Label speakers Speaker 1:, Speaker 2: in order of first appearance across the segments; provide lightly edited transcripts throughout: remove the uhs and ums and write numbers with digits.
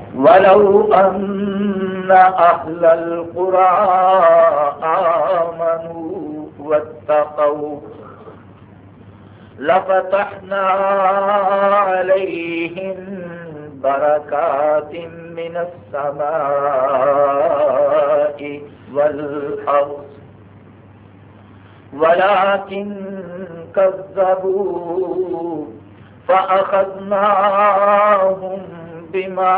Speaker 1: وَلَوْ أَنَّ أَهْلَ الْقُرَىٰ آمَنُوا وَاتَّقَوْا لَفَتَحْنَا عَلَيْهِمْ بَرَكَاتٍ مِّنَ السَّمَاءِ وَالْأَرْضِ وَلَٰكِن كَذَّبُوا فَأَخَذْنَاهُمْ بِمَا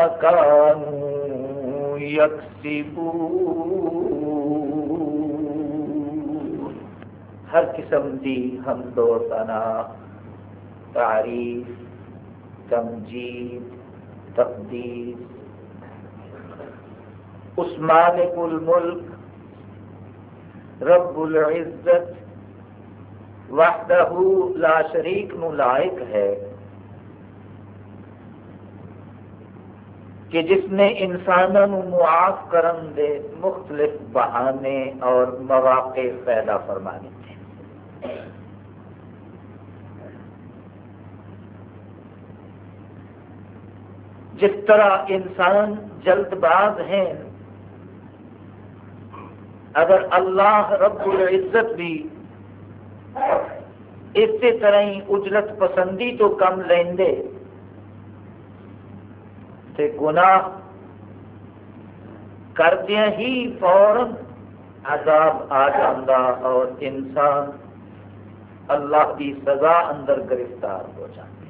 Speaker 1: كَانُوا يَكْسِبُونَ۔ ہر قسم دی حمد و ثنا، تعریف، تمجید، تقدیس اس مالک الملک رب العزت وحدہ لا شریک نو لائق ہے کہ جس نے انسانوں معاف کرن دے مختلف بہانے اور مواقع پیدا فرما دیتے۔ جس طرح انسان جلد باز ہیں، اگر اللہ رب العزت بھی اسی طرح ہی اجرت پسندی تو کم لیندے تے گناہ کردیاں ہی فوراً عذاب آ جاندہ اور انسان اللہ کی سزا اندر گرفتار ہو جاتے،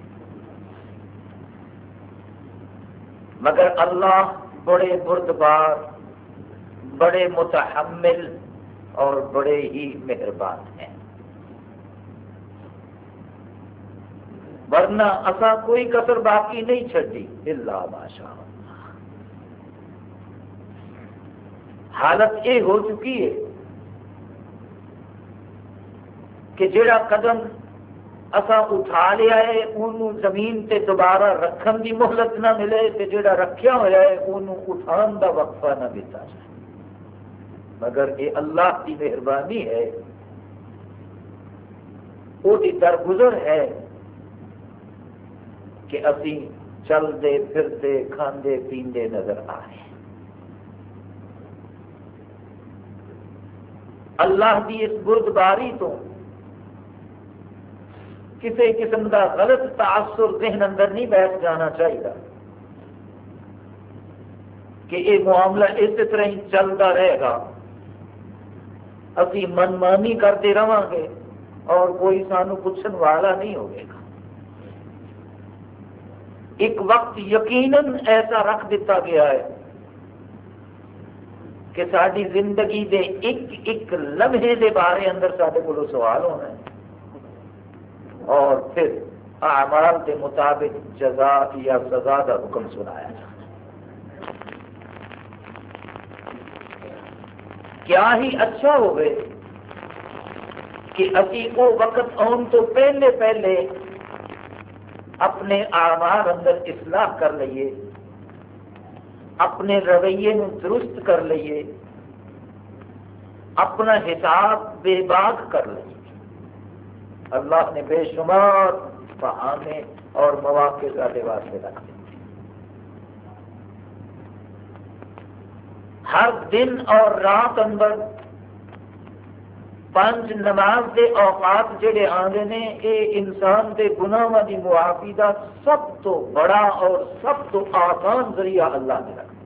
Speaker 1: مگر اللہ بڑے بردبار، بڑے متحمل اور بڑے ہی مہربان ہیں۔ ورنہ اسا کوئی کسر باقی نہیں چھڑی الا ماشاء اللہ۔ حالت یہ ہو چکی ہے کہ جڑا قدم اسا اٹھا لیا ہے انہوں زمین تے دوبارہ رکھن دی مہلت نہ ملے، تے جڑا رکھیا ہوا ہے انہوں اٹھان دا وقفہ نہ دیتا جائے، مگر یہ اللہ کی مہربانی ہے، وہ درگزر ہے کہ اسی چلتے پھرتے کھاندے پیندے نظر آئے۔ اللہ کی اس بردباری تو کسی قسم کا غلط تاثر ذہن اندر نہیں بیٹھ جانا چاہیے کہ یہ معاملہ اس طرح ہی چلتا رہے گا، اسی منمانی کرتے رہاں گے اور کوئی سانو پوچھن والا نہیں ہوگا۔ ایک وقت یقیناً ایسا رکھ دیتا گیا ہے کہ ساری زندگی دے ایک ایک لمحے دے بارے اندر سارے کو سوال ہونا ہے، اور پھر اعمال کے مطابق جزا یا سزا کا حکم سنایا جانا۔ کیا ہی اچھا ہوئے کہ اسی وہ وقت آن تو پہلے پہلے اپنے اعمال اندر اصلاح کر لئیے، اپنے رویے میں درست کر لئیے، اپنا حساب بے باک کر لئیے۔ اللہ نے بے شمار بہانے اور مواقع کے واسطے رکھ دیے۔ ہر دن اور رات اندر 5 نماز دے اوقات جڑے آندے نے، یہ انسان دے گناہاں دی معافی دا سب تو بڑا اور سب تو آسان ذریعہ اللہ نے رکھا۔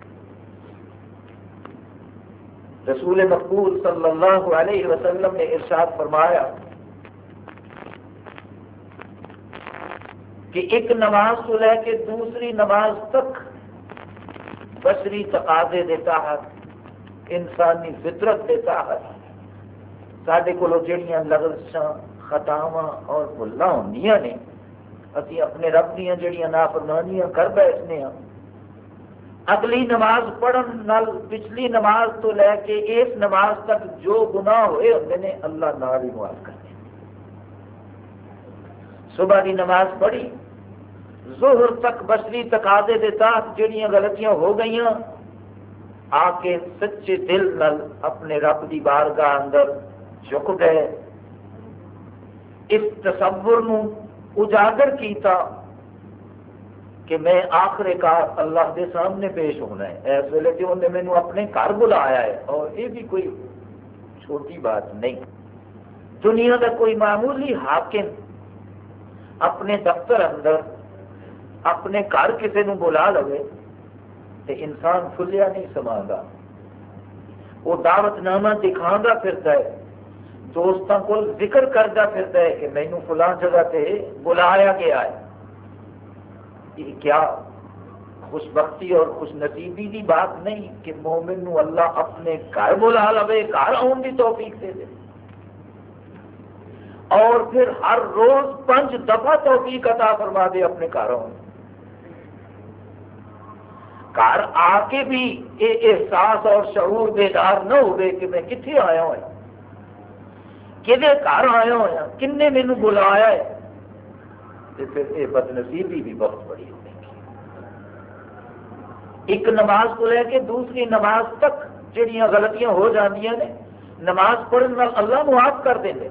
Speaker 1: رسول مقبول صلی اللہ علیہ وسلم نے ارشاد فرمایا کہ ایک نماز کو لے کے دوسری نماز تک بشری تقاضے کے تحت، انسانی فطرت کے تحت سارے کو جڑیاں لغزشاں، خطاواں اور بھلاں ہوندیاں نے، اسی اپنے رب دیاں جڑیاں نافرمانیاں کر بیٹھنے ہاں، اگلی نماز پڑھن نال پچھلی نماز تو لے کے اس نماز تک جو گناہ ہوئے ہوندے نے اللہ نال ہی معاف کر دے۔ صبح کی نماز پڑھی، ظہر تک بشری تقاضے دے تحت جڑیاں غلطیاں ہو گئیاں، آ کے سچے دل نال اپنے رب دی بارگاہ اندر جھک گئے، اس تصور نو اجاگر کیتا کہ میں آخر کار اللہ کے سامنے پیش ہونا ہے، اس ویلے جو انہیں مینو اپنے گھر بلایا ہے، اور یہ بھی کوئی چھوٹی بات نہیں۔ دنیا کا کوئی معمولی حاکم اپنے دفتر اندر اپنے گھر کسی نو بلا لے تو انسان فلیا نہیں سما گا، وہ دعوت نامہ دکھا پھرتا ہے، دوستوں کو ذکر کرتا پھرتا ہے کہ مینو فلاں جگہ تے بلایا گیا ہے۔ یہ کیا خوش بختی اور خوش نصیبی کی بات نہیں کہ مومن نو اللہ اپنے گھر بلا لے، گھر آن کی توفیق دے دے، اور پھر ہر روز 5 دفعہ توفیق عطا فرما دے اپنے گھر آن۔ گھر آ کے بھی یہ احساس اور شعور بیدار نہ ہوئے کہ میں کتنے آیا ہوا، کدے گھر آیا ہوا، کنے مینو بلایا ہے، تو پھر یہ بدنصیبی بھی بہت بڑی ہوگی۔ ایک نماز کو لے کے دوسری نماز تک جہاں غلطیاں ہو جاندیاں نے، نماز پڑھنے نال اللہ معاف کر دیں۔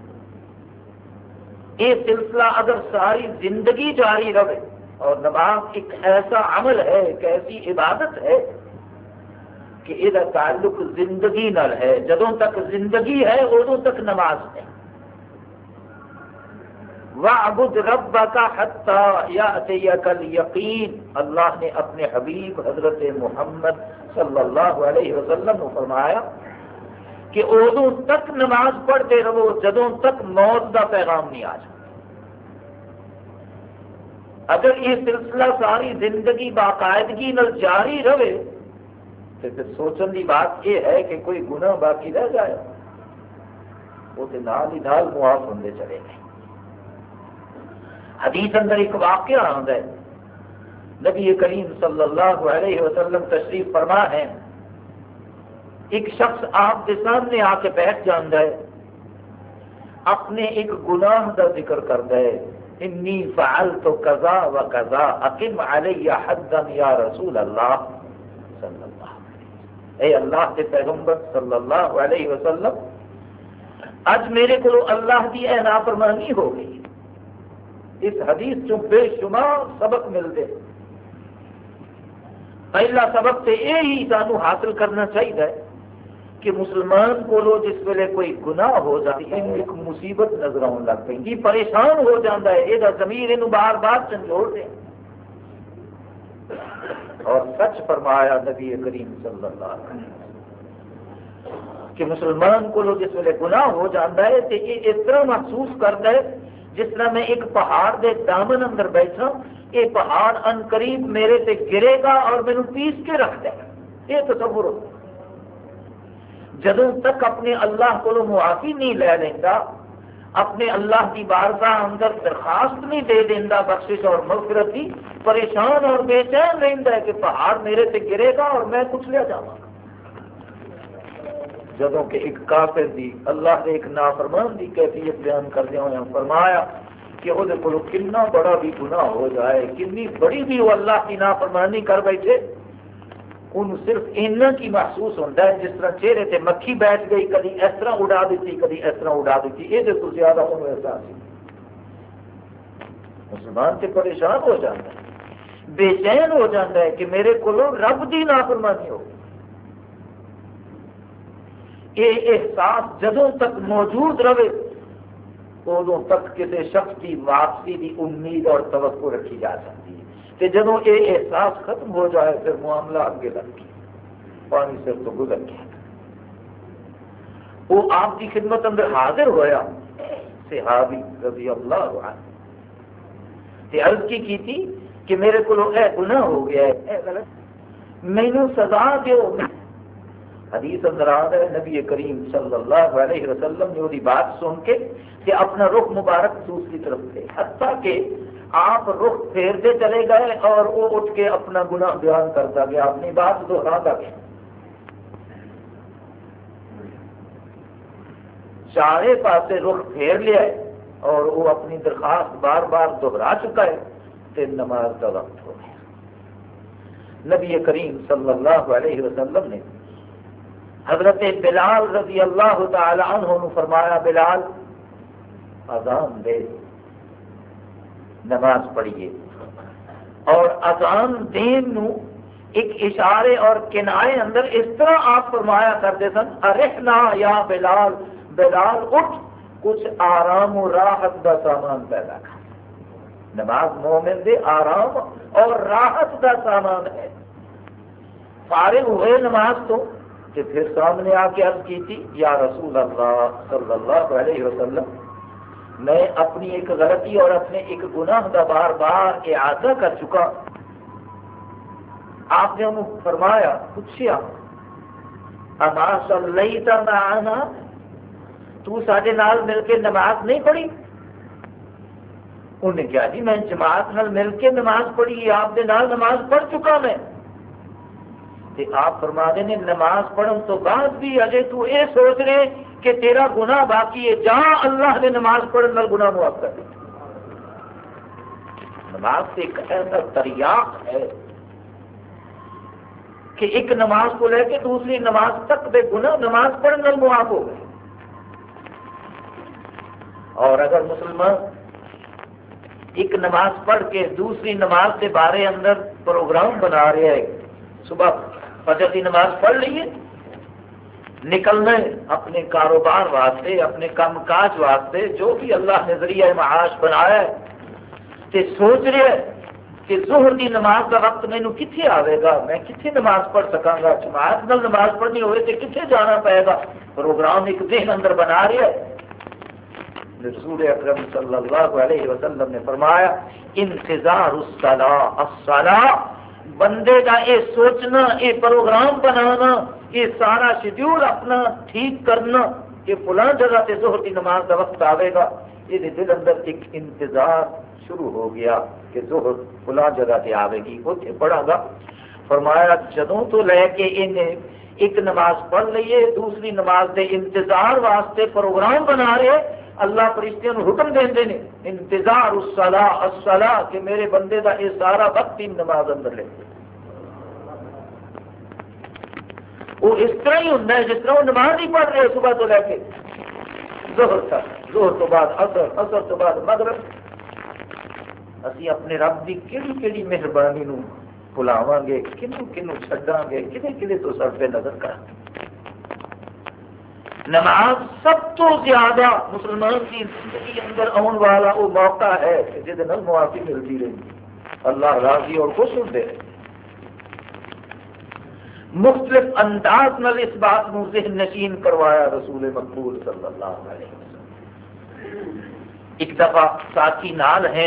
Speaker 1: یہ سلسلہ اگر ساری زندگی جاری رہے، اور نماز ایک ایسا عمل ہے، ایک ایسی عبادت ہے کہ یہ تعلق زندگی نال ہے، جدوں تک زندگی ہے ادوں تک نماز ہے۔ وَاعْبُدْ رَبَّكَ حَتَّى يَأْتِيَكَ الْيَقِينُ، اللہ نے اپنے حبیب حضرت محمد صلی اللہ علیہ وسلم کو فرمایا کہ ادوں تک نماز پڑھتے رہو جدوں تک موت کا پیغام نہیں آ جائے۔ اگر یہ سلسلہ ساری زندگی باقاعدگی نال جاری رہے تو پھر سوچن کی بات یہ ہے کہ کوئی گناہ باقی رہ جائے، وہ تو نال ہی نال معاف ہوتے چلے گئے۔ حدیث اندر ایک واقعہ آتا ہے، نبی کریم صلی اللہ علیہ وسلم تشریف فرما ہے، ایک شخص آپ کے سامنے آ کے بیٹھ جاتا ہے، اپنے ایک گناہ کا ذکر کرتا ہے، انی فعلت کذا و کذا اقم علی حدا یا رسول اللہ صلی اللہ علیہ وسلم، اے اللہ کے پیغمبر صلی اللہ علیہ وسلم، اج میرے کو اللہ کی اے نافرمانی ہو گئی۔ اس حدیث چوں بے شمار سبق ملتے۔ پہلا سبق تو یہی سانو حاصل کرنا چاہیے کہ مسلمان کو جس ویلے کوئی گناہ ہو جاتی ہے ایک مصیبت نظر آن لگ پی، پریشان ہو جاتا ہے، یہ ضمیر یہ بار بار جھنجھوڑ دے۔ اور سچ فرمایا نبی کریم صلی اللہ علیہ وسلم کہ مسلمان کو جس ویلے گناہ ہو جاتا ہے تو یہ اس طرح محسوس کرتا ہے جس طرح میں ایک پہاڑ دے دامن اندر بیٹھا، یہ پہاڑ ان قریب میرے تے گرے گا اور مینو پیس کے رکھ دے گا۔ یہ تصور ہو، جدوں تک اپنے اللہ کو معافی نہیں لے لینا، اپنے اللہ کی بارگاہ اندر درخواست نہیں دے دینا بخشش اور مغفرت کی، پریشان اور بے چین رہتا ہے کہ پہاڑ میرے تے گرے گا اور میں کچھ لے جاؤں۔ جدوں کہ ایک کافر دی اللہ نے ایک نافرمان دی کیفیت بیان کردے ہوئے فرمایا کہ وہ کتنا بڑا بھی گناہ ہو جائے، کتنی بڑی بھی وہ اللہ کی نافرمانی کر بیٹھے، ان صرف اینا کی محسوس ہوتا ہے جس طرح چہرے تے مکھی بیٹھ گئی، کدی اس طرح اڑا دیتی کدی اس طرح اڑا دیتی، یہ تو زیادہ انہوں احساس ہے۔ مسلمان سے پریشان ہو جاتا ہے، بے چین ہو جاتا ہے کہ میرے کو رب دی نافرمانی ہو۔ یہ احساس جدوں تک موجود رہے ادوں تک کسی شخص کی واپسی کی امید اور توقع رکھی جا سکتی ہے، کہ جدوں یہ احساس ختم ہو جائے پھر معاملہ اگے لگ گیا، پانی سر تو گزر گیا۔ وہ آپ کی خدمت اندر حاضر ہویا صحابی رضی اللہ عنہ، عرض کی تھی کہ میرے کو اے گناہ ہو گیا ہے، اے غلط، مینوں سزا دیو۔ حدیث اندر آتا ہے نبی کریم صلی اللہ علیہ وسلم نے وہی بات سن کے کہ اپنا رخ مبارک دوسری طرف تھے، حتیٰ کہ آپ رخ پھیرتے چلے گئے اور وہ اٹھ کے اپنا گناہ بیان کرتا گیا، اپنی بات دہراتا گیا۔ چارے پاسے رخ پھیر لیا ہے اور وہ اپنی درخواست بار بار دہرا چکا ہے، تو نماز کا وقت ہو گیا۔ نبی کریم صلی اللہ علیہ وسلم نے حضرت بلال رضی اللہ تعالی عنہ نے فرمایا، بلال اذان دے، نماز پڑھیے۔ اور اذان دین نو ایک اشارے اور کنائے اندر اس طرح آپ فرمایا کرتے سن، ارحنا یا بلال، بلال اٹھ کچھ آرام و راحت کا سامان پیدا کر۔ نماز مومن دے آرام اور راحت کا سامان ہے۔ فارغ ہوئے نماز تو کہ پھر سامنے آ کے عرض کی تھی، یا رسول اللہ صلی اللہ علیہ وسلم، میں اپنی ایک غلطی اور اپنے ایک گناہ کا بار بار اعادہ کر چکا۔ آپ نے انہوں فرمایا، پوچھیا اما صلیت معنا، تو ساڈے نال مل کے نماز نہیں پڑھی؟ انہوں نے کہا جی میں جماعت نال مل کے نماز پڑھی، آپ دے نال نماز پڑھ چکا میں۔ تے آپ فرما دے نے نماز پڑھن تو بعد بھی اجے تو یہ سوچ رہے کہ تیرا گناہ باقی ہے، جہاں اللہ نے نماز پڑھن نال گناہ معاف کر دیا۔ نماز سے ایک ایسا تریاق ہے کہ ایک نماز کو لے کے دوسری نماز تک بے گناہ نماز پڑھنے نال معاف ہو گئے۔ اور اگر مسلمان ایک نماز پڑھ کے دوسری نماز کے بارے اندر پروگرام بنا رہے ہیں، صبح فجر کی نماز پڑھ لیے، نکلنا اپنے کاروبار واسطے، اپنے کام کاج واسطے، جو بھی اللہ نے ذریعہ معاش بنایا ہے، تے سوچ رہے ہیں کہ ظہر کی نماز کا وقت مینو کتنے آئے گا، میں کتنے نماز پڑھ سکاں گا، جماعت نال نماز پڑھنی ہوئے تو کتنے جانا پائے گا، پروگرام ایک ذہن اندر بنا رہے ہیں۔ رسول اکرم صلی اللہ علیہ وسلم نے فرمایا، انتظار الصلاۃ، الصلاۃ، بندے کا یہ سوچنا، یہ پروگرام بنانا، یہ سارا شیڈیول اپنا ٹھیک کرنا کہ فلاں جگہ سے ظہر کی نماز کا وقت آئے گا، یہ دل اندر ایک انتظار شروع ہو گیا کہ ظہر فلاں جگہ سے آئے گی، اتنے پڑھا گا۔ فرمایا جدوں تو لے کے انہیں ایک نماز پڑھ لیے، دوسری نماز کے انتظار واسطے پروگرام بنا رہے، اللہ فرشتیاں حکم دے نے انتظار الصلاۃ، الصلاۃ، کہ میرے بندے کا یہ سارا وقت ہی نماز اندر لے۔ وہ اس طرح ہی ہوتا ہے جس طرح وہ نماز ہی پڑھ رہے صبح تو لے کے ظہر تک، ظہر تو بعد عصر، عصر تو بعد مغرب۔ اسی اپنے رب کی کیڑی کیڑی مہربانی نو بلاواں گے، کنوں کنوں چھڈاں گے، کدے کدے تو سر پہ نظر کر۔ نماز سب تو زیادہ مسلمان کی زندگی اندر آن والا وہ موقع ہے جس دن معافی ملتی رہی، اللہ راضی اور خوش ہوتے ہیں۔ مختلف انداز نال اس بات کو ذہن نشین کروایا رسول مقبول صلی اللہ علیہ وسلم۔ ایک دفعہ ساتھی نال ہیں،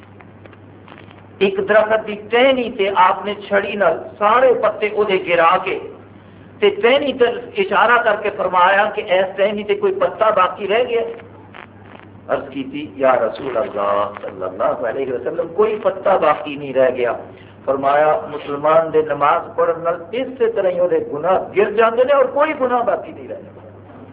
Speaker 1: ایک درخت کی ٹہنی تے آپ نے چھڑی نال سارے پتے وہ گرا کے تے ٹہنی تے اشارہ کر کے فرمایا کہ ایس ٹہنی تے کوئی پتا باقی رہ گیا؟ عرض کی تھی یا رسول اللہ صلی اللہ علیہ وسلم کوئی پتا باقی نہیں رہ گیا۔ فرمایا مسلمان دے نماز پڑھنے اس طرح ہی وہ گناہ گر جاندے نے اور کوئی گناہ باقی نہیں رہ جاتا۔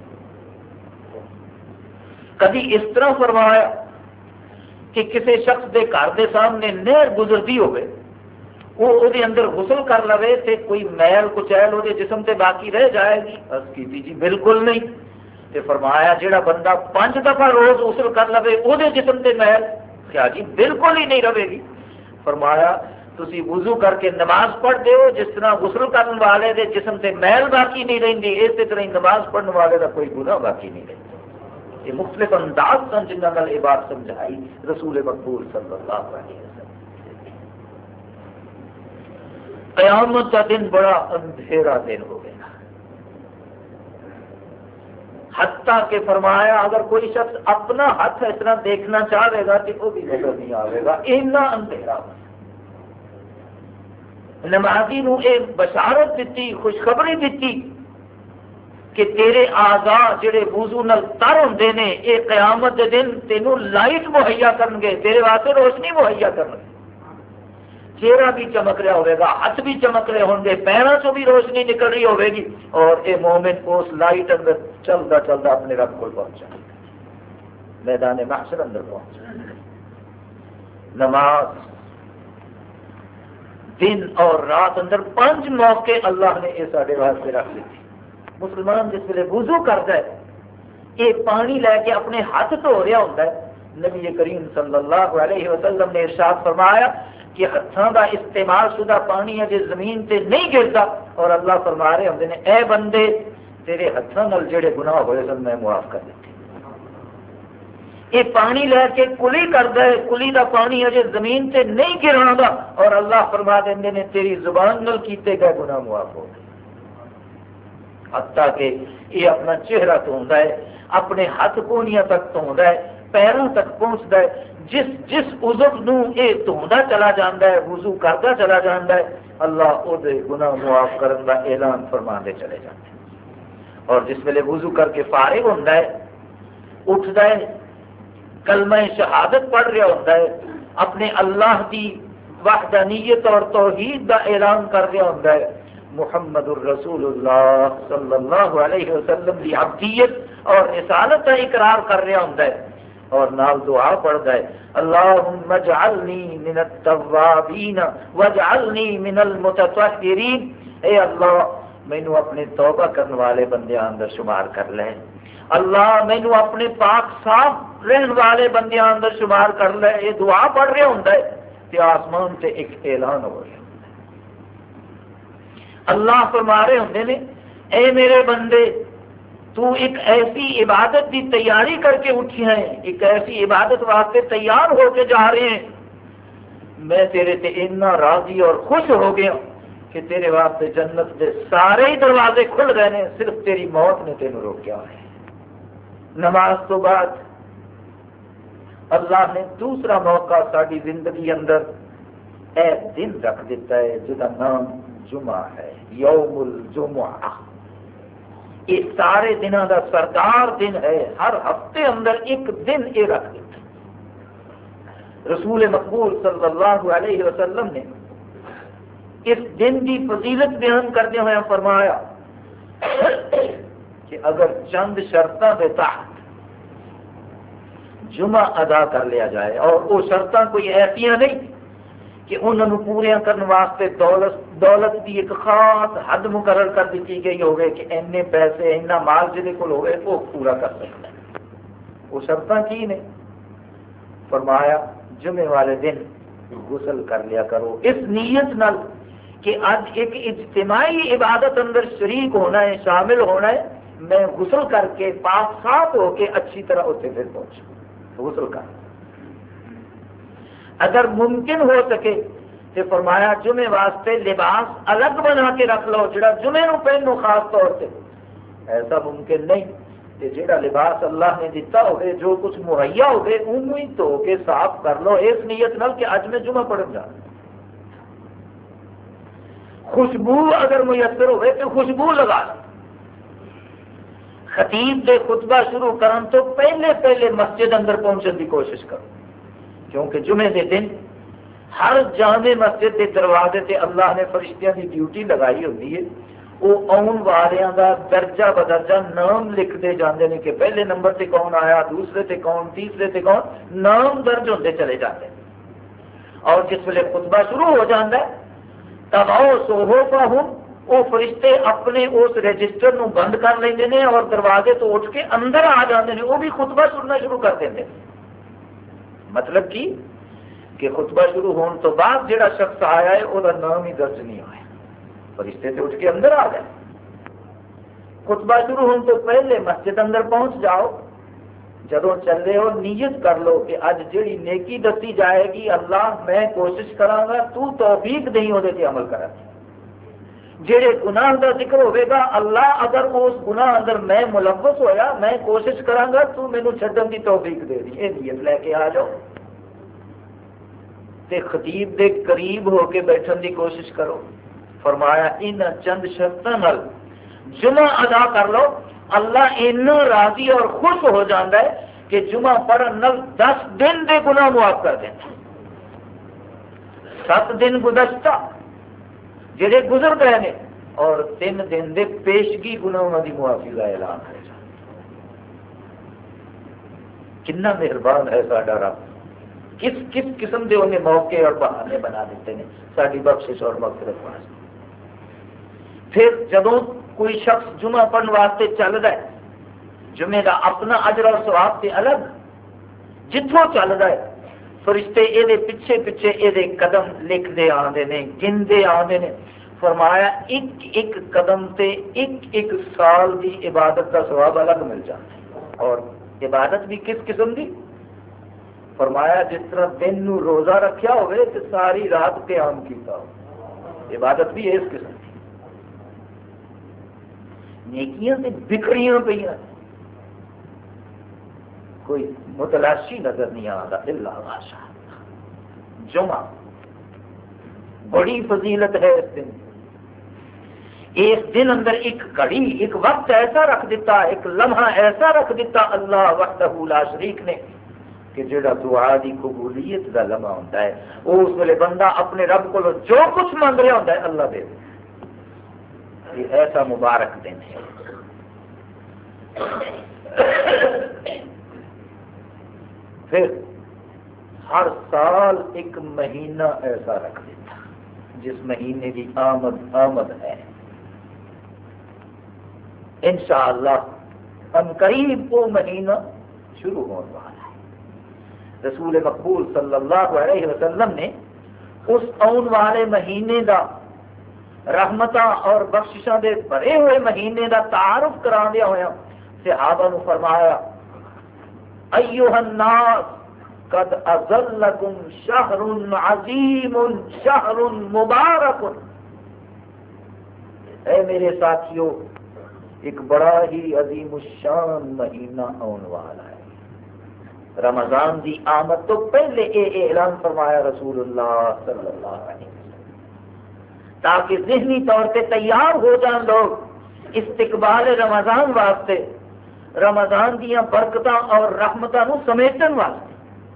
Speaker 1: کبھی اس طرح فرمایا کہ کسی شخص دے گھر دے سامنے نہر گزرتی ہوئے، وہ اندر غسل کر لوے تے کوئی میل کچیل وہ جسم تے باقی رہ جائے گی؟ عرض کی جی بالکل نہیں۔ تے فرمایا جیڑا بندہ 5 دفعہ روز غسل کر لوے وہ جسم تے میل، کیا جی بالکل ہی نہیں رہے گی۔ فرمایا تسی وضو کر کے نماز پڑھ دیو، جس طرح غسل کرنے والے دے جسم تے میل باقی نہیں رہندی، اسی طرح نماز پڑھنے والے دا کوئی گناہ باقی نہیں رہتا۔ یہ مختلف انداز سن جنہاں نال یہ بات سمجھائی رسول مقبول صلی اللہ علیہ وسلم۔ قیامت کا دن بڑا اندھیرا دن ہو گیا، حتیٰ کہ فرمایا اگر کوئی شخص اپنا ہاتھ اس طرح دیکھنا چاہے گا تو وہ بھی نظر نہیں آئے گا، اتنا اندھیرا۔ نمازی نو ایک بشارت دیتی، خوشخبری دیتی کہ تیرے اعضاء جڑے وضو نال تر ہوندے نے یہ قیامت دے دن تینوں لائٹ مہیا کرن گے، تیرے واسطے روشنی مہیا کرن گے، چہرہ بھی چمک رہا ہوئے گا، ہاتھ بھی چمک رہے ہوں گے، پیروں سے بھی روشنی نکل رہی ہوئے گی، اور اے مومن اس لائٹ اندر چلتا چلتا اپنے رب کو پہنچا، میدان محشر اندر پہنچا۔ نماز دن اور رات اندر 5 موقع اللہ نے یہ سارے واسطے رکھ دیتے۔ مسلمان جس ویلے وضو کرتا ہے یہ پانی لے کے اپنے ہاتھ دھو رہا ہوتا ہے، نبی کریم صلی اللہ علیہ وسلم نے ارشاد فرمایا کہ ہاتھوں کا استعمال شدہ پانی اجے زمین تے نہیں گرتا، اور اللہ فرما رہے ہوندے نے اے بندے تیرے ہاتھوں نال جڑے گناہ ہوئے سن میں معاف کر دیتے۔ یہ پانی لے کے کلی کرتا ہے، کلی کا پانی اجے زمین تے نہیں گرنا گا، اور اللہ فرما دیں نے تیری زبان نال کیتے گئے گناہ معاف ہو گئے۔ حتیٰ کہ یہ اپنا چہرہ دھوندا ہے، اپنے ہاتھ کونیاں تک دھوندا ہے، پیروں تک پہنچتا ہے، جس عضو نو یہ دھوندا چلا جاتا ہے، وضو کرتا چلا جاتا ہے، اللہ او دے گناہ معاف کرن دا اعلان فرماندے چلے جاتے ہیں۔ اور جس ویلے وضو کر کے فارغ ہوتا ہے، اٹھتا ہے، کلمہ شہادت پڑھ رہا ہوتا ہے، اپنے اللہ کی وحدانیت اور توحید کا اعلان کر رہا ہوتا ہے، محمد الرسول اللہ صلی اللہ علیہ وسلم کی عبدیت اور رسالت کا اقرار کر رہا ہوتا ہے، اور نال دعا پڑھتا ہے اللہم اجعلنی من التوابین واجعلنی من المتطہرین، اے اللہ مینو اپنے توبہ کرنے والے بندیاں اندر شمار کر لے، اللہ مینو اپنے پاک صاف رہن والے بندیاں اندر شمار کر لے۔ یہ دعا پڑھ رہا ہوتا ہے کہ آسمان سے ایک اعلان ہو رہا ہے، اللہ فرما رہے ہوتے ہیں اے میرے بندے تو ایک ایسی عبادت کی تیاری کر کے اٹھی ہیں، ایک ایسی عبادت واسطے تیار ہو کے جا رہے ہیں، میں تیرے تے اتنا راضی اور خوش ہو گیا کہ تیرے واسطے جنت کے سارے ہی دروازے کھل گئے ہیں، صرف تیری موت نے تینوں روکیا ہے۔ نماز تو بعد اللہ نے دوسرا موقع ساری زندگی اندر اے دن رکھ دیتا ہے جس کا نام جمعہ ہے، یوم الجمعہ۔ یہ سارے دنوں کا سردار دن ہے، ہر ہفتے اندر ایک دن یہ رکھ دیتا ہے۔ رسول مقبول صلی اللہ علیہ وسلم نے اس دن کی فضیلت بیان کرتے ہوئے فرمایا کہ اگر چند شرطوں کے تحت جمعہ ادا کر لیا جائے، اور وہ شرطاں کوئی ایسا نہیں کہ انہوں نے پوریا کرنے واسطے دولت کی ایک خاص حد مقرر کر دیتی گئی ہوگی کہ اینے پیسے اینا مال جہے کو ہوگئے وہ پورا کر سکتا ہے، وہ شرطاں کی نے؟ فرمایا جمعے والے دن غسل کر لیا کرو اس نیت نال کہ آج ایک اجتماعی عبادت اندر شریک ہونا ہے، شامل ہونا ہے، میں غسل کر کے پاک صاف ہو کے اچھی طرح اتنے پھر پہنچوں، غسل کر۔ اگر ممکن ہو سکے تو فرمایا جمعے واسطے لباس الگ بنا کے رکھ لو جڑا جمعے نو پہنو، خاص طور سے ایسا ممکن نہیں کہ جڑا لباس اللہ نے دیتا ہوئے جو کچھ مہیا ہوئے انہوں ہی دھو کے صاف کر لو اس نیت نال کہ اج میں جمعہ پڑھن جا۔ خوشبو اگر میسر ہوئے تو خوشبو لگا لو۔ خطیب دے خطبہ شروع کرن تو پہلے مسجد اندر پہنچنے کی کوشش کرو، کیونکہ جمعے دے دن ہر جامع مسجد کے دروازے تے اللہ نے فرشتیاں کی ڈیوٹی لگائی ہوتی ہے، وہ آن والیاں دا درجہ بدرجہ نام لکھتے جاندے ہیں کہ پہلے نمبر تے کون آیا، دوسرے تے کون، تیسرے تے کون، نام درج ہوتے چلے جاتے ہیں۔ اور جس ویلے خطبہ شروع ہو جاتا ہے تب صحفہم، وہ فرشتے اپنے اس رجسٹر نو بند کر لیندے نے اور دروازے تو اٹھ کے اندر آ جاندے نے، وہ بھی خطبہ سننا شروع کر دیندے۔ مطلب کی کہ خطبہ شروع ہونے تو بعد جڑا شخص آیا ہے وہ نام ہی درج نہیں ہوا، فرشتے سے اٹھ کے اندر آ گئے۔ خطبہ شروع ہونے تو پہلے مسجد اندر پہنچ جاؤ، جدوں چلے ہو نیت کر لو کہ اج جڑی نیکی دسی جائے گی اللہ میں کوشش کراں گا تو توفیق دیں وہ تے عمل کراں، جڑے گناہ کا ذکر ہوئے گا اللہ اگر اس گناہ اندر میں ملوث ہویا میں کوشش کراں گا تو مینوں چھڈن دی توفیق دے دی، یہ نیت لے کے آ جاؤ تے خطیب دے قریب ہو کے بیٹھن دی کوشش کرو۔ فرمایا ان چند شرطاں نال جمعہ ادا کر لو، اللہ ان راضی اور خوش ہو جاتا ہے کہ جمعہ پڑھن نال 10 دن دے گناہ معاف کر دیتا۔ 7 دن گزشتہ جڑے گزر گئے ہیں اور 3 دن دے پیشگی گناہوں کی معافی کا اعلان ہے۔ کتنا مہربان ہے ساڈا رب، کس کس قسم کے انہیں موقع اور بہانے بنا دیتے ہیں ساری بخشش اور مغفرت واسطے۔ پھر جدوں کوئی شخص جمعہ پڑھن واسطے چل رہا ہے، جمعے کا اپنا اجر اور ثواب سے الگ، جتوں چلتا ہے فرشتے یہ پیچھے پیچھے یہ قدم لکھتے آتے ہیں گنتے آتے ہیں. فرمایا ایک ایک قدم تے ایک ایک سال دی عبادت کا ثواب الگ مل جاتا ہے. اور عبادت بھی کس قسم دی؟ فرمایا جس طرح دن نو روزہ رکھیا ہوئے تو ساری رات قیام کیتا ہو. عبادت بھی اس قسم کی. نیکیاں تے بکھریاں پہ کوئی متلاشی نظر نہیں آتا. اللہ ماشاء اللہ. جمعہ بڑی فضیلت ہے اس دن. اس دن اندر ایک گھڑی ایک وقت ایسا رکھ دیتا ایک لمحہ ایسا رکھ دیتا اللہ وحدہ لا شریک نے کہ جڑا دعا دی قبولیت کا لمحہ ہوتا ہے وہ اس ویلے بندہ اپنے رب کو جو کچھ مانگ رہا ہوتا ہے اللہ دے. یہ ایسا مبارک دن ہے. پھر ہر سال ایک مہینہ ایسا رکھ دیتا جس مہینے کی آمد ہے. انشاءاللہ ہم قریب وہ مہینہ شروع ہونے والا ہے. رسول مقبول صلی اللہ علیہ وسلم نے اس آن والے مہینے دا رحمتاں اور بخششاں دے بھرے ہوئے مہینے دا تعارف کرا دیا ہوا صحابہ نے فرمایا ایھا الناس قد اظلکم شہر عظیم شہر مبارک. اے میرے ساتھیو ایک بڑا ہی عظیم الشان مہینہ آن والا ہے. رمضان دی آمد تو پہلے یہ اعلان فرمایا رسول اللہ صلی اللہ علیہ وسلم تاکہ ذہنی طور پہ تیار ہو جان لوگ استقبال رمضان واسطے رمضان دیاں برکتاں اور رحمتاں نو سمیٹن واسطے.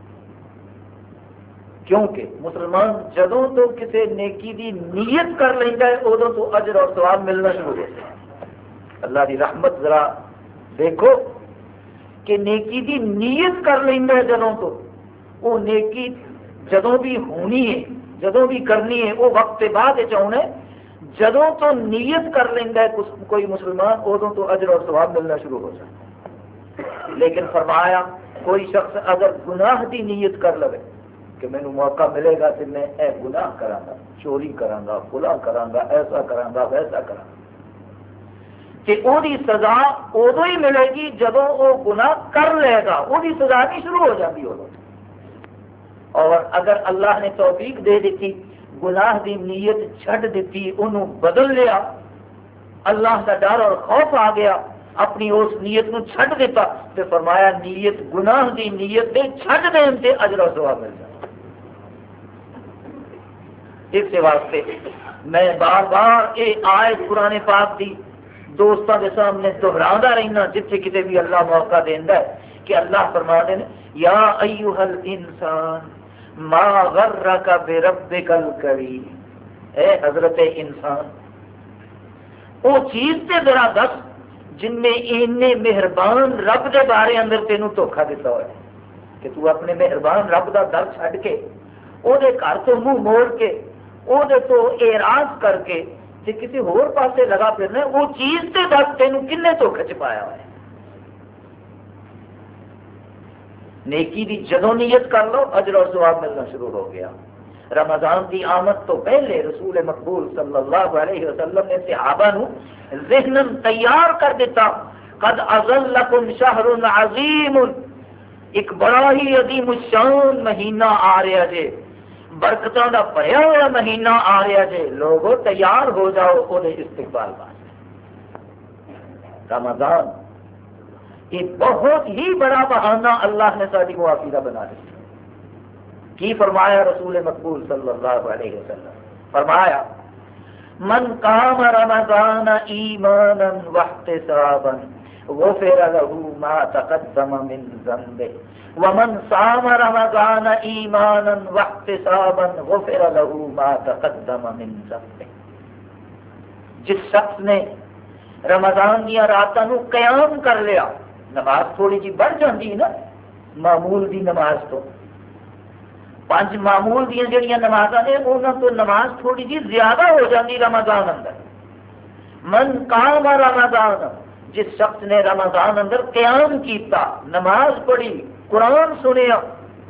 Speaker 1: کیونکہ مسلمان جدوں تو کسی نیکی دی نیت کر لینا ہے ادوں تو اجر اور ثواب ملنا شروع ہوتا ہے. اللہ دی رحمت ذرا دیکھو کہ نیکی دی نیت کر لینا ہے جدوں تو وہ نیکی جدوں بھی ہونی ہے جدوں بھی کرنی ہے وہ وقت بعد چاہنا ہے. جدوں تو نیت کر لینا ہے کوئی مسلمان ادوں تو اجر اور ثواب ملنا شروع ہو جاتا ہے. لیکن فرمایا کوئی شخص اگر گناہ دی نیت کر لے کہ مینوں موقع ملے گا تو میں اے گناہ کراں گا چوری کراں گا فلاں کراں گا ایسا کراں گا ویسا کراں گا کہ وہ دی سزا ادو ہی ملے گی جدوں وہ گناہ کر لے گا. وہ دی سزا نہیں شروع ہو جاتی ادو. اور اگر اللہ نے توفیق دے دیتی گناہ دی نیت چھڈ دیتی انہوں بدل لیا اللہ کا ڈر اور خوف آ گیا اپنی اس نیت نو چھڈ دیتا تو فرمایا نیت گناہ دی نیت دے چھڈ دین تے اجر و ثواب مل جائے. اس واسطے میں بار بار یہ آیت قرآن پاک دی دوستوں کے سامنے دہراتا رہنا جتنے کتے بھی اللہ موقع دینا ہے کہ اللہ فرما دے یا ایھا الانسان ما غرک بربک الکریم. اے حضرت انسان وہ چیز تے ذرا دس جن نے اینے مہربان رب دے بارے اندر تینوں دھوکھا دیتا ہوا ہے کہ تو اپنے مہربان رب دا در چھڈ کے او دے گھر تو منہ موڑ کے او دے تو اعراض کر کے جی کسی ہور پاسے لگا پھرنا وہ چیز تے دس تینوں کنے دھوکھے چ پایا ہوا ہے. نیکی دی جدوں نیت کر لو اجر اور ثواب ملنا شروع ہو گیا. رمضان دی آمد تو پہلے رسول مقبول صلی اللہ علیہ وسلم نے صحابہ نو ذہناً تیار کر دیتا قد اظلکم شہر عظیم ایک بڑا ہی عظیم الشان مہینہ آ رہا جے برکتوں کا بھریا ہوا مہینہ آ رہا جے لوگوں تیار ہو جاؤ وہ استقبال واسطے. رمضان یہ بہت ہی بڑا بہانہ اللہ نے ساری معافی کا بنا دیا. کی فرمایا رسول مقبول صلی اللہ علیہ وسلم فرمایا من قام رمضان ایمانا واحتسابا غفر له ما تقدم من ذنبه ومن صام رمضان ایمانا واحتسابا غفر له ما تقدم من ذنبه. جس شخص نے رمضان دیا راتوں نو قیام کر لیا نماز تھوڑی جی بڑھ جاتی نا معمول دی نماز تو 5 معمول دیا جڑیاں نمازاں نے انہاں تو نماز تھوڑی جی زیادہ ہو جاتی رمضان اندر. من قام رمضان جس شخص نے رمضان اندر قیام کیتا نماز پڑھی قرآن سنیا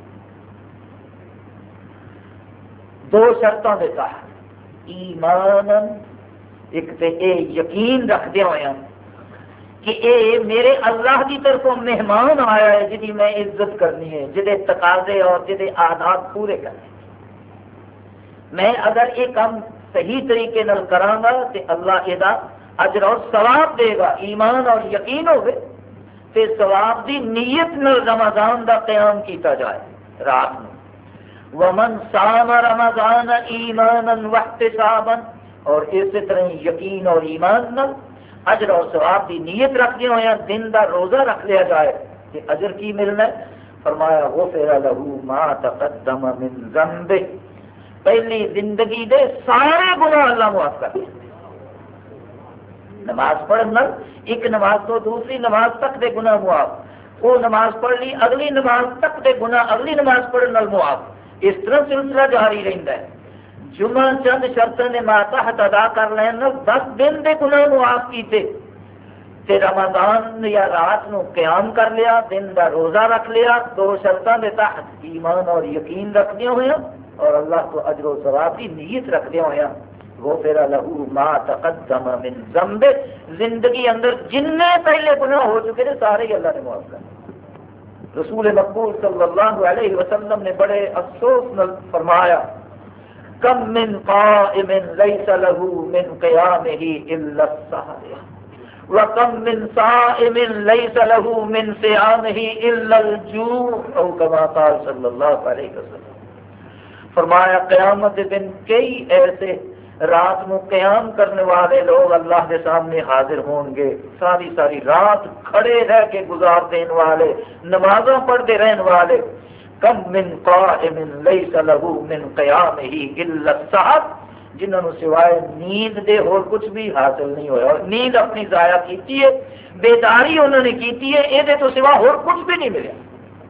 Speaker 1: دو شرطوں کے تحت ایمان ایک تے اے یقین رکھدے ہوئے کہ اے میرے اللہ کی طرفوں مہمان آیا ہے جی میں عزت کرنی ہے، جہے تقاضے اور جہے آداب پورے کرنے، میں اگر یہ کام صحیح طریقے نال کراں گا تو اللہ یہ اجر اور ثواب دے گا۔ ایمان اور یقین ہوگے تے ثواب دی نیت نال رمضان دا قیام کیتا جائے رات میں۔ ومن صام رمضان ایمانا واحتسابا، اور اسی طرح یقین اور ایمان نال اجر اور ثواب دی نیت رکھتے ہوئے دن دا روزہ رکھ لیا جائے کہ اجر کی ملنا ہے؟ فرمایا غفر له ما تقدم من ذنبه، پہلی زندگی دے سارے گناہ اللہ معاف کر دے۔ نماز پڑھنا ایک نماز تو دوسری نماز تک دے گناہ معاف، وہ نماز پڑھ لی اگلی نماز تک دے گناہ اگلی نماز پڑھنے معاف، اس طرح سلسلہ جاری رہتا ہے۔ جمعہ چند شرطوں نے ماتحت ادا کر لینا 10 دن دے گناہ معاف کیتے، تے رمضان یا رات نو قیام کر لیا، دن دا روزہ رکھ لیا، دو شرطوں کے تحت ایمان اور یقین رکھتے ہوئے اور اللہ کو اجر و ثواب کی نیت رکھتے ہوئے غفر له ما تقدم من ذنب، زندگی اندر جن پہلے گناہ ہو چکے تھے سارے ہی اللہ نے معاف کر۔ رسول مقبول صلی اللہ علیہ وسلم نے بڑے افسوس نال فرمایا کم من قائم لیس له من قیامه الا السحر وکم من صائم لیس له من صیامه الا الجوع، او کما قال صلی اللہ علیہ وسلم۔ فرمایا قیامت کے دن کئی ایسے رات میں قیام کرنے والے لوگ اللہ کے سامنے حاضر ہوں گے، ساری ساری رات کھڑے رہ کے گزار دین والے، نمازوں پڑھتے رہن والے، کم من قائم لیس له من قیامه الا السحر، جنہوں نے سوائے نیند دے اور کچھ بھی حاصل نہیں ہوا، اور نیند اپنی ضائع کیتی ہے، بیداری انہوں نے کیتی ہے، یہ تو سوا اور کچھ بھی نہیں ملیا۔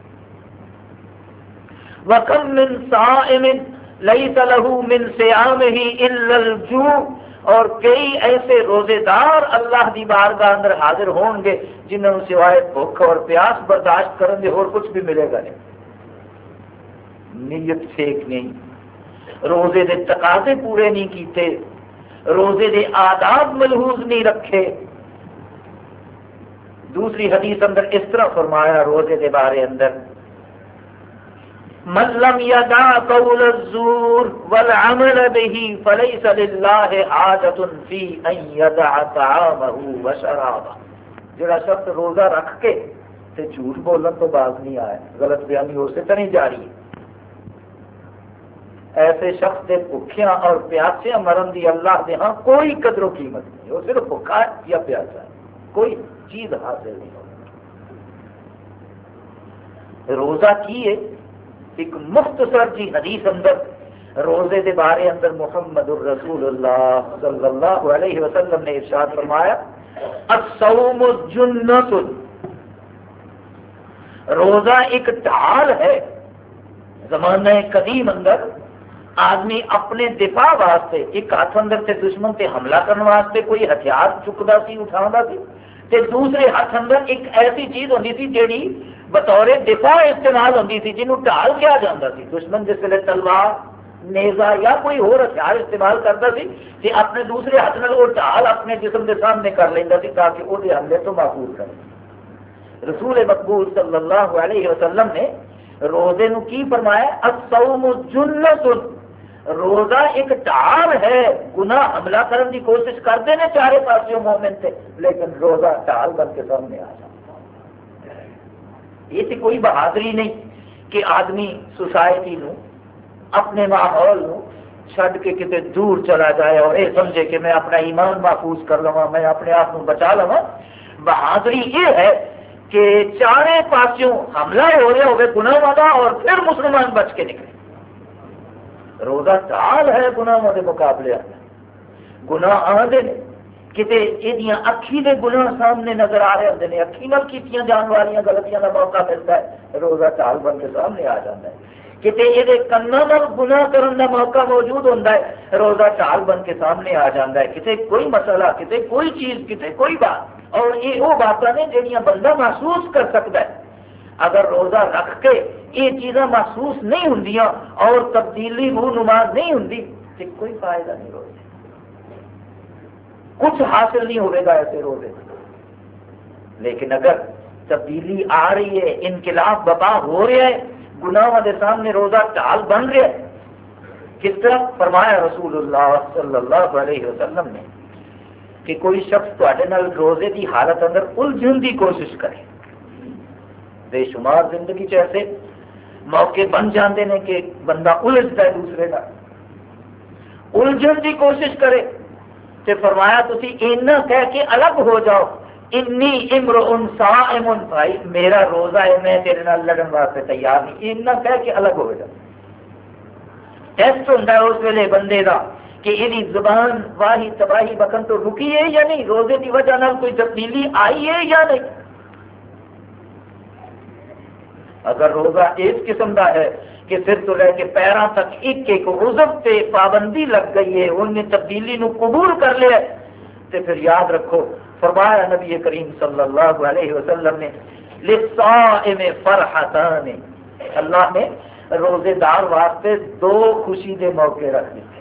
Speaker 1: وَكَمْ مِنْ صَائِمٍ لَيْسَ لَهُ مِنْ صِيَامِهِ إِلَّا الْجُوعُ، اور کئی ایسے روزے دار اللہ دی بارگاہ اندر حاضر ہون گے جنہوں نے سوائے بھوک اور پیاس برداشت کرن دے اور کچھ بھی ملے گا نہیں۔ نیت ٹھیک نہیں، روزے دے تقاضے پورے نہیں کیتے، روزے دے آداب ملحوظ نہیں رکھے۔ دوسری حدیث اندر اس طرح فرمایا روزے دے بارے اندر من لم يدع قول الزور والعمل به فليس لله حاجة في ان يدع طعامه وشرابه، جڑا شخص روزہ رکھ کے تے جھوٹ بولن تو باز نہیں آئے، غلط بیانی ہو سے نہیں جاری، ایسے شخص کے بھوکیاں اور پیاسیاں مرن دی اللہ دے ہاں کوئی قدر و قیمت نہیں، وہ صرف بھوکا ہے یا پیاسا ہے، کوئی چیز حاصل نہیں ہوتی۔ روزہ کی ہے ایک مختصر جی حدیث اندر روزے دے بارے اندر محمد الرسول اللہ صلی اللہ علیہ وسلم نے ارشاد فرمایا الصوم جنۃ، روزہ ایک ڈھال ہے۔ زمانہ قدیم اندر آدمی اپنے دفاع واسطے ایک ہاتھ اندر سے دشمن تے حملہ کرنے واسطے کوئی ہتھیار چکتا سی اٹھاؤں سی، تے دوسرے ہاتھ اندر ایک ایسی چیز ہوتی تھی جیڑی بطور دفاع استعمال ہوتی تھی، جنہوں ڈھال کیا جاتا سی۔ دشمن جس ویلے تلوار نیزا یا کوئی اور ہتھیار استعمال کرتا سی کہ اپنے دوسرے ہاتھ میں وہ ڈھال اپنے جسم کے سامنے کر لینا سی تاکہ وہ حملے تو محفوظ کرے۔ رسول مقبول صلی اللہ علیہ وسلم نے روزے نو کی فرمایا الصوم جنۃ، روزہ ایک ڈھال ہے۔ گناہ حملہ کرنے کی کوشش کرتے ہیں چارے پاسوں مومن سے، لیکن روزہ ڈھال بن کے سامنے آ جاتا۔ یہ تو کوئی بہادری نہیں کہ آدمی سوسائٹی نو اپنے ماحول نو چھڈ کے کتے دور چلا جائے اور یہ سمجھے کہ میں اپنا ایمان محفوظ کر لواں، میں اپنے آپ کو بچا لواں۔ بہادری یہ ہے کہ چارے پاسوں حملہ ہو رہا ہوگا گناہ والا اور پھر مسلمان بچ کے نکلے۔ روزہ ڈھال ہے گناہوں کے مقابلے، گناہ آتے ہیں کتے یہ اکھی دے گناہ سامنے نظر آ رہے ہوتے ہیں، اکھی نال کیتیاں جان والی غلطیاں کا موقع ملتا ہے، روزہ ڈھال بن کے سامنے آ جاتا ہے۔ کتے یہ کنا نال گناہ کرنے کا موقع موجود ہوتا ہے، روزہ ڈھال بن کے سامنے آ جاتا ہے۔ کتے کوئی مسئلہ، کتے کوئی چیز، کتے کوئی بات، اور یہ وہ باتیں نے جہاں بندہ محسوس کر سکتا ہے۔ اگر روزہ رکھ کے یہ چیزاں محسوس نہیں ہوندیاں اور تبدیلی رونما نہیں ہوندی تو کوئی فائدہ نہیں روزے، کچھ حاصل نہیں ہوئے گا ایسے روزے۔ لیکن اگر تبدیلی آ رہی ہے، انقلاب بپا ہو رہا ہے، گناہوں کے سامنے روزہ ٹال بن رہا ہے، کس طرح فرمایا رسول اللہ صلی اللہ علیہ وسلم نے کہ کوئی شخص تواڈے نال روزے کی حالت اندر الجھن کی کوشش کرے۔ بے شمار زندگی چ ایسے موقع بن جاندے نے کہ بندہ الجھتا ہے دوسرے کا، الجھن کی کوشش کرے تو فرمایا تسی اینا کہہ کے الگ ہو جاؤ، انی امرؤ صائم، بھائی میرا روزہ ہے، میں تیرے نال لڑن واسطے تیار نہیں، اینا کہہ کے الگ ہو جاؤ۔ ٹیسٹ ہوتا ہے اس ویلے بندے کا کہ یہ زبان واہی تباہی بکن تو رکی ہے یا نہیں، روزے کی وجہ نال کوئی تبدیلی آئی ہے یا نہیں۔ اگر روزہ اس قسم کا ہے کہ سر تو لے کے پیروں تک ایک ایک عضو پہ پابندی لگ گئی ہے، ان نے تبدیلی نو قبول کر لیا تو پھر یاد رکھو فرمایا نبی کریم صلی اللہ علیہ وسلم نے للصائم فرحتان، اللہ نے روزے دار واسطے دو خوشی دے موقع رکھ دیتے۔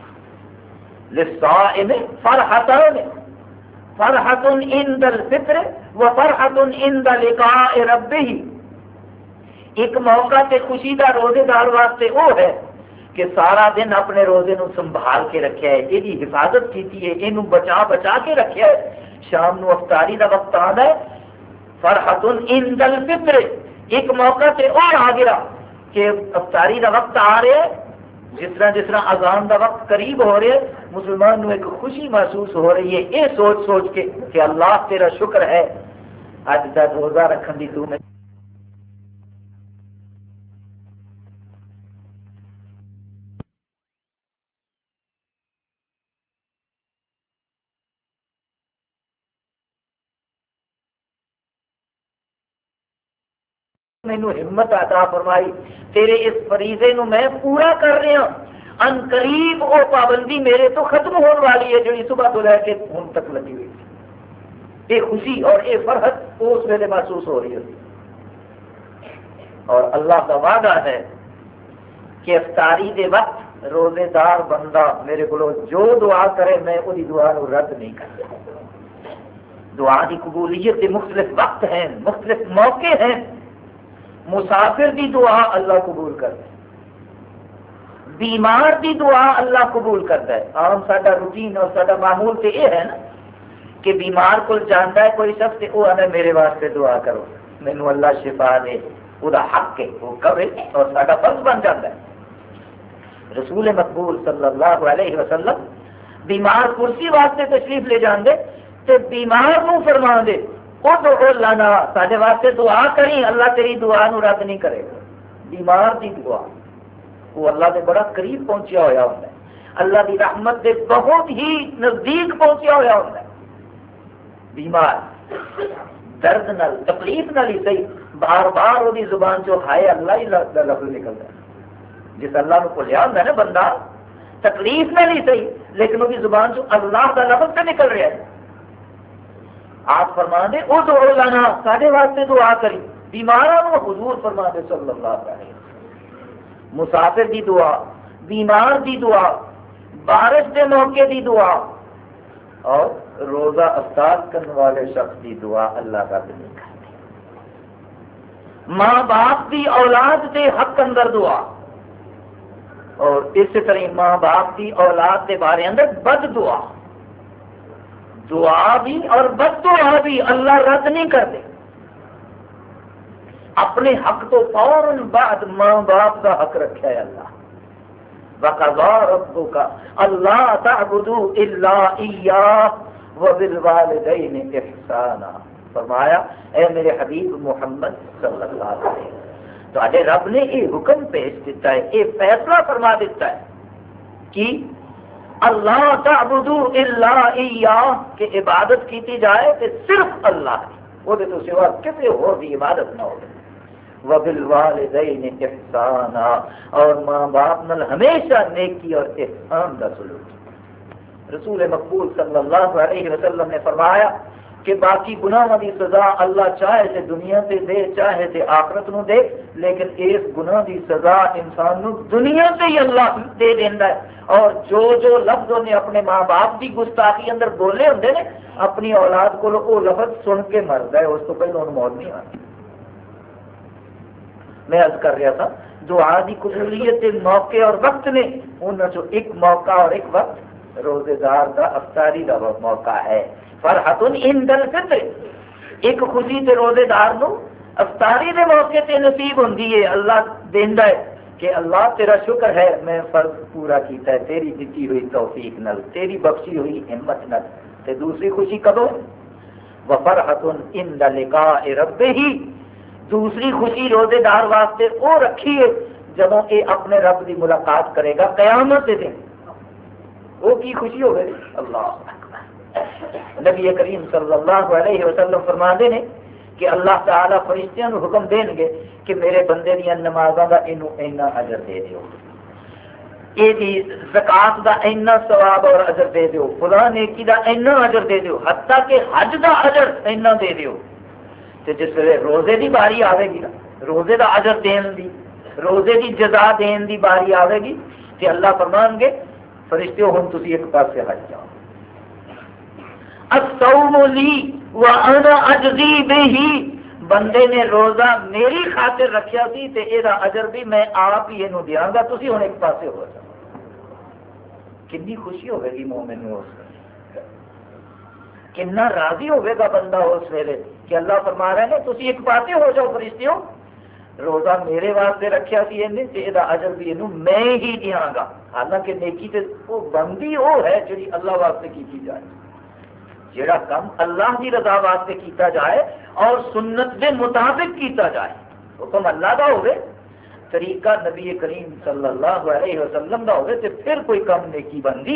Speaker 1: للصائم فرحتان، فرحت عند الفطر و فرحت عند لقاء ربہ، ایک موقع تے خوشی دا روزے دار واسطے وہ ہے کہ سارا دن اپنے روزے نو سنبھال کے رکھیا ہے، یہ حفاظت کیتی ہے، یہ بچا بچا کے رکھیا ہے، شام نو افطاری دا وقت آتا ہے، فرحت عند الفطر، ایک موقع تے اور آ گیا کہ افطاری دا وقت آ رہے ہے، جس طرح اذان دا وقت قریب ہو رہے ہے، مسلمان نو ایک خوشی محسوس ہو رہی ہے یہ سوچ سوچ کے کہ اللہ تیرا شکر ہے اج دا روزہ رکھن دی تو میں مینو ہمت عطا فرمائی، تیرے اس فریضے نو میں پورا کر رہا، ان قریب وہ پابندی میرے تو ختم ہونے والی ہے جڑی صبح تو لے کے ہن تک لگی ہوئی، یہ خوشی اور یہ فرحت اس ویلے محسوس ہو رہی ہوتی۔ اور اللہ کا وعدہ ہے کہ افطاری دے وقت روزے دار بندہ میرے کو جو دعا کرے میں وہی دعا نو رد نہیں کرتا۔ دعا کی قبولیت کے مختلف وقت ہیں، مختلف موقع ہیں۔ مسافر دی دعا اللہ قبول کرتا ہے، بیمار دی دعا اللہ قبول کرتا ہے۔ عام ساڈا روٹین اور ساڈا معمول تو یہ ہے نا کہ بیمار کو جانتا ہے کوئی شخص تے وہ آنا میرے واسطے دعا کرو، مینو اللہ شفا دے، وہ حق ہے وہ کرے اور ساڈا فرض بن جاتا ہے۔ رسول مقبول صلی اللہ علیہ وسلم بیمار کرسی واسطے تشریف لے جاندے تے بیمار نو فرما دے ادعو لنا، سارے واسطے دعا کریں، اللہ تیری دعا نو رد نہیں کرے گا۔ بیمار دی دعا وہ اللہ دے بڑا قریب پہنچیا ہوا ہوتا ہے، اللہ دی رحمت دے بہت ہی نزدیک پہنچیا ہوا ہوتا ہے۔ بیمار درد نال تکلیف نال ہی صحیح بار بار وہ زبان چو ہائے اللہ ہی لفظ نکلتا ہے، جس اللہ نو بھولیا ہوتا ہے نا بندہ تکلیف نال ہی صحیح لیکن وہ زبان چو اللہ کا لفظ سے نکل رہا ہے۔ آپ فرما دے ادعو لنا، سارے واسطے دعا کری، بیماروں حضور فرما دے صلی اللہ علیہ وسلم، مسافر دی دعا، بیمار دی دعا، بارش دے موقع دی دعا اور روزہ افطار کرنے والے شخص دی دعا اللہ کا دل کرتے، ماں باپ دی اولاد دے حق اندر دعا، اور اسی طرح ماں باپ دی اولاد دے بارے اندر بد دعا، دعا بھی اور بد دعا بھی اللہ رد نہیں کرتے۔ اپنے حق تو فوراً بعد ماں باپ کا حق رکھا ہے اللہ، وَقَضَىٰ رَبُّكَ أَلَّا تَعْبُدُوا إِلَّا إِيَّاهُ وَبِالْوَالِدَيْنِ إِحْسَانًا، فرمایا اے میرے حبیب محمد صلی اللہ علیہ وسلم، تو رب نے یہ حکم پیش دیتا ہے، یہ فیصلہ فرما دیتا ہے کہ اللہ تعبدو الا ایاہ، کہ عبادت کیتی جائے کہ صرف اللہ کی، وہ تو سوا کسی اور بھی عبادت نہ ہو۔ وبالوالدین احسانا، اور ماں باپ نال ہمیشہ نیکی اور احسان کا سلوک۔ رسول مقبول صلی اللہ علیہ وسلم نے فرمایا کہ باقی گناہوں کی سزا اللہ چاہے تے دنیا تے دے چاہے تے آخرت نو دے، لیکن اس گناہ کی سزا انسان نو دنیا سے ہی اللہ دے دینا ہے۔ اور جو لفظ نے اپنے ماں باپ کی گستاخی اندر بولے ہوندے نے، اپنی اولاد کو وہ لفظ سن کے مرد ہے، اس کو پہلے انہوں موت نہیں آتی۔ میں عرض کر رہا تھا دعا کی قبولیت کے موقع اور وقت نے، انہوں چ ایک موقع اور ایک وقت روزے دار کا افطاری کا موقع ہے۔ فرحت عند الفطر، ایک خوشی تے روزے دار نو افطاری دے موقع تے نصیب ہوندی ہے، اللہ دیندا ہے کہ اللہ تیرا شکر ہے میں فرض پورا کیتا ہے تیری دیتی ہوئی توفیق نال، تیری بخشی ہوئی ہمت نال۔ تے دوسری خوشی کدو؟ وفرحت عند لقاء ربہ، دوسری خوشی روزے دار واسطے وہ رکھی ہے جب کہ اپنے رب کی ملاقات کرے گا قیامت کے دن۔ وہ کی خوشی ہوگی؟ اللہ نبی کریم صلی اللہ علیہ وسلم فرماتے ہیں کہ اللہ تعالی فرشتیاں کو حکم دیں گے کہ میرے بندے دیا نمازاں کا اینا اجر دے دیو، یہ زکات کا اینا ثواب اور اجر دے دیو، فلاں نیکی کا اینا اجر دے دیو، حتیٰ کہ حج کا اجر اینا دے دیو۔ تو جس ویلے روزے کی باری آئے گی نا، روزے کا اجر دین دی، روزے کی جزا دین دی باری آئے گی کہ اللہ فرمان گے فرشتیوں ہن تسی ایک پاسے ہٹ جاؤ، الصوم لی وانا اجزی بہ، بندے نے روزہ میری خاطر رکھیا سی تے یہ اجر بھی میں آپ ہی یہ دیاں گا، تسی ہن ایک پاسے ہو جاؤ۔ کنی خوشی ہوے گی مومن نو اس ویلے، کنا راضی ہوے گا بندہ اس ویلے کہ اللہ فرما رہے ہیں تسی ایک پاسے ہو جاؤ فرشتیوں، روزہ میرے واسطے رکھیا سی انہیں تے یہ اجر بھی یہ میں ہی دیاں گا۔ حالانکہ نیکی تے وہ بندی وہ ہے جڑی اللہ واسطے کی جائے، جڑا کم اللہ کی رضا واسطے کیتا جائے اور سنت کے مطابق کیتا جائے، حکم اللہ کا ہوئے، طریقہ نبی کریم صلی اللہ علیہ وسلم کا ہوئے، تو پھر کوئی کم نیکی بندی۔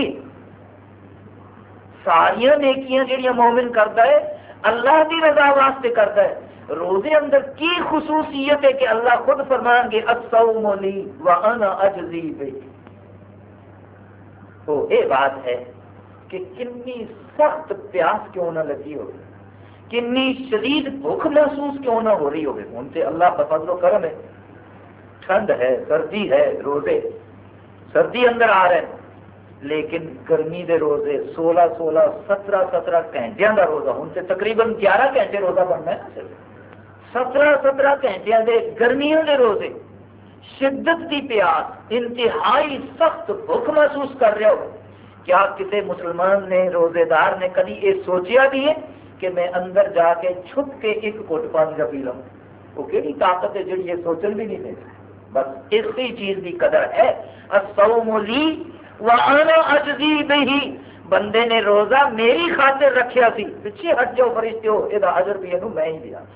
Speaker 1: ساریا نیکیاں جڑیاں مومن کرتا ہے اللہ کی رضا واسطے کرتا ہے۔ روزے اندر کی خصوصیت ہے کہ اللہ خود فرمان گے الصوم لی وانا اجزی بہ، تو یہ بات ہے کہ کنی سخت پیاس کیوں نہ لگی ہو، کنی شدید بھوک محسوس کیوں نہ ہو رہی ہوگی۔ ان سے اللہ کا فضل و کرم ہے، ٹھنڈ ہے، سردی ہے، روزے سردی اندر آ رہے ہیں، لیکن گرمی دے روزے 16-17 گھنٹے کا روزہ، ان سے تقریباً 11 گھنٹے روزہ بننا ہے، 17 گھنٹے دے گرمیوں دے روزے، شدت کی پیاس، انتہائی سخت بھوک محسوس کر رہے ہو۔ کیا کسی مسلمان نے روزے دار نے کبھی یہ سوچیا بھی ہے کہ میں اندر جا کے چھپ کے ایک گھٹ پانی کا پی لوں؟ وہ کہڑی طاقت ہے جڑی یہ سوچن بھی نہیں دے، بس اسی چیز کی قدر ہے۔ الصوم لی وانا اجزی بہ، بندے نے روزہ میری خاطر رکھیا سی، پیچھے ہٹ جاؤ فرشتیو، یہ اجر بھی یہ میں ہی دیا۔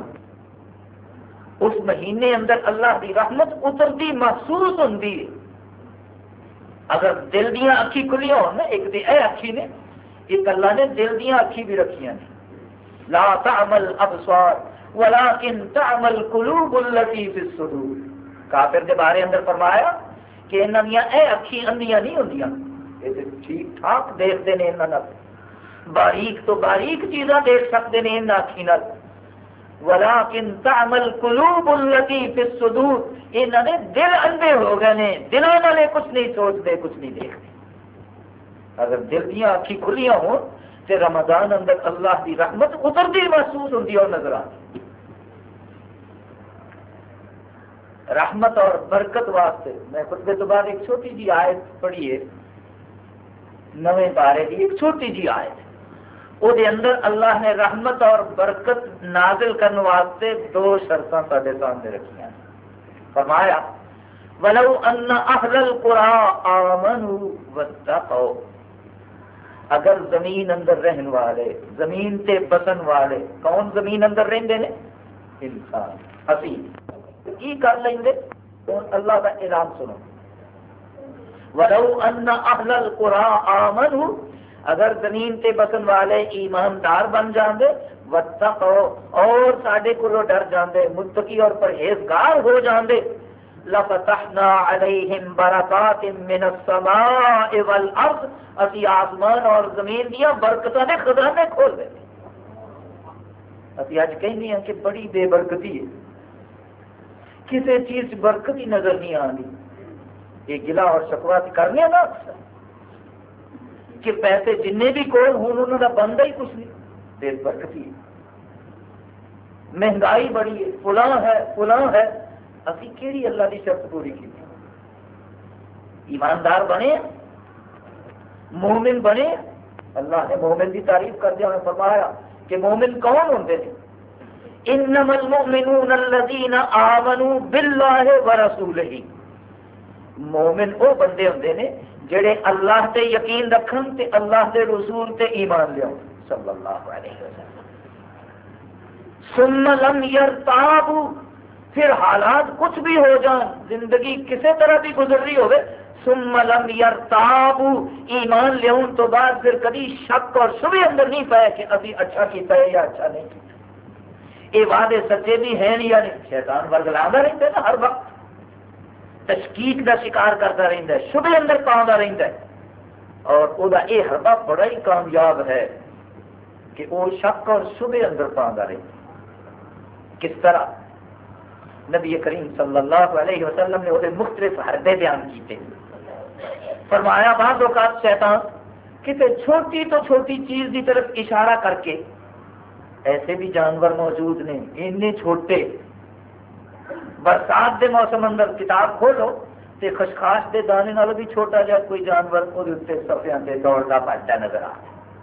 Speaker 1: اس مہینے اندر اللہ کی رحمت اترتی محسوس ہوتی ہے۔ اگر دل دیاں اکھی کھلیاں ہو نا، ایک دی اے اکھی نے، ایک اللہ نے دل دیاں اکھی بھی رکھیاں نے، لا تعمل ابصار ولكن تعمل قلوب التي في الصدور۔ کافر کے بارے اندر فرمایا کہ انہاں دیاں اے اکھی اندھیاں نہیں ہوندیاں، یہ ٹھیک ٹھاک دیکھتے ہیں، انہاں باریک تو باریک چیزاں دیکھ سکتے ہیں انہاں اکھی نال، ولیکن تعمل قلوب التي في الصدور، انہوں نے دل اندھے ہو گئے نے، دلوں والے کچھ نہیں سوچتے، کچھ نہیں دیکھتے۔ اگر دل دیاں اکھی کھلیاں ہوں تو رمضان اندر اللہ کی رحمت اترتی محسوس ہوتی اور نظر آتی۔ رحمت اور برکت واسطے میں خطبے تو بعد ایک چھوٹی جی آیت پڑھی ہے، نویں پارے کی ایک چھوٹی جی آیت، وہ دے اندر اللہ نے رحمت اور برکت نازل کرنے واسطے 2 شرطاں سارے سامنے رکھی ہیں۔ فرمایا وَلَوْ أَنَّ أَهْلَ الْقُرَىٰ آمَنُوا وَاتَّقَوْا، اگر زمین اندر رہن والے، زمین تے بسن والے، کون زمین اندر رہندے نے؟ انسان، اسی کی کر لیں گے؟ اللہ کا اعلان سنو، وَلَوْ أَنَّ أَهْلَ الْقُرَىٰ آمَنُوا، اگر زمین تے بسن والے ایماندار بن جاندے، وَاتَّقَوْا، اور ساڈے کولوں ڈر جاندے، متقی اور پرہیزگار ہو جاندے، لَفَتَحْنَا عَلَيْهِمْ بَرَكَاتٍ مِّنَ السَّمَاءِ وَالْأَرْضِ، اسی آسمان اور زمین دیا برکتاں دے خزانے کھول دے۔ ابھی اج کہنے ہیں کہ بڑی بے برکتی ہے، کسی چیز برکت ہی نظر نہیں آتی. یہ گلا اور شکوا کرنے نا کہ پیسے جن بھی کول ہوں انہوں کا بنتا ہی کچھ نہیں، بے برکتی ہے. مہنگائی بڑی ہے، فلاں ہے. ابھی کہڑی اللہ کی شرط پوری کی؟ ایماندار بنے، مومن بنے. اللہ نے مومن کی تعریف کر دیا، فرمایا کہ مومن کون ہوتے ہیں؟ انما المؤمنون الذين آمنوا بالله ورسوله. مومن وہ بندے ہوتے ہیں جڑے اللہ تے یقین رکھن تے اللہ دے رسول تے ایمان لیاؤ صلی اللہ علیہ وسلم. ثم لم يرتابوا، پھر حالات کچھ بھی ہو جان، زندگی کسی طرح بھی گزر رہی ہوئے، ثم لم يرتابوا، ایمان لیاؤن تو بعد پھر کبھی شک اور شبہ اندر نہیں پائے کہ ابھی اچھا کیتا ہے یا اچھا نہیں کیتا. یہ وعدے سچے بھی ہیں یا نہیں؟ شیطان ورگلاتا رہتا ہے نا، ہر وقت تشکیک کا شکار کرتا رہتا ہے، شبہ اندر پاؤں رہتا ہے. اور وہ یہ حربہ بڑا ہی کامیاب ہے کہ وہ شک اور شبہ اندر پاؤں رہتا ہے. کس طرح؟ نبی کریم صلی اللہ علیہ وسلم نے وہ مختلف حربے بیان کیتے. فرمایا بعض اوقات شیطان کسی چھوٹی تو چھوٹی چیز کی طرف اشارہ کر کے، ایسے بھی جانور موجود نے اتنے چھوٹے، برسات دے موسم اندر کتاب کھولو تے خشخاش دے دانے نال بھی چھوٹا جا کوئی جانور وہ صفحیاں تے دوڑتا بھجتا نظر آ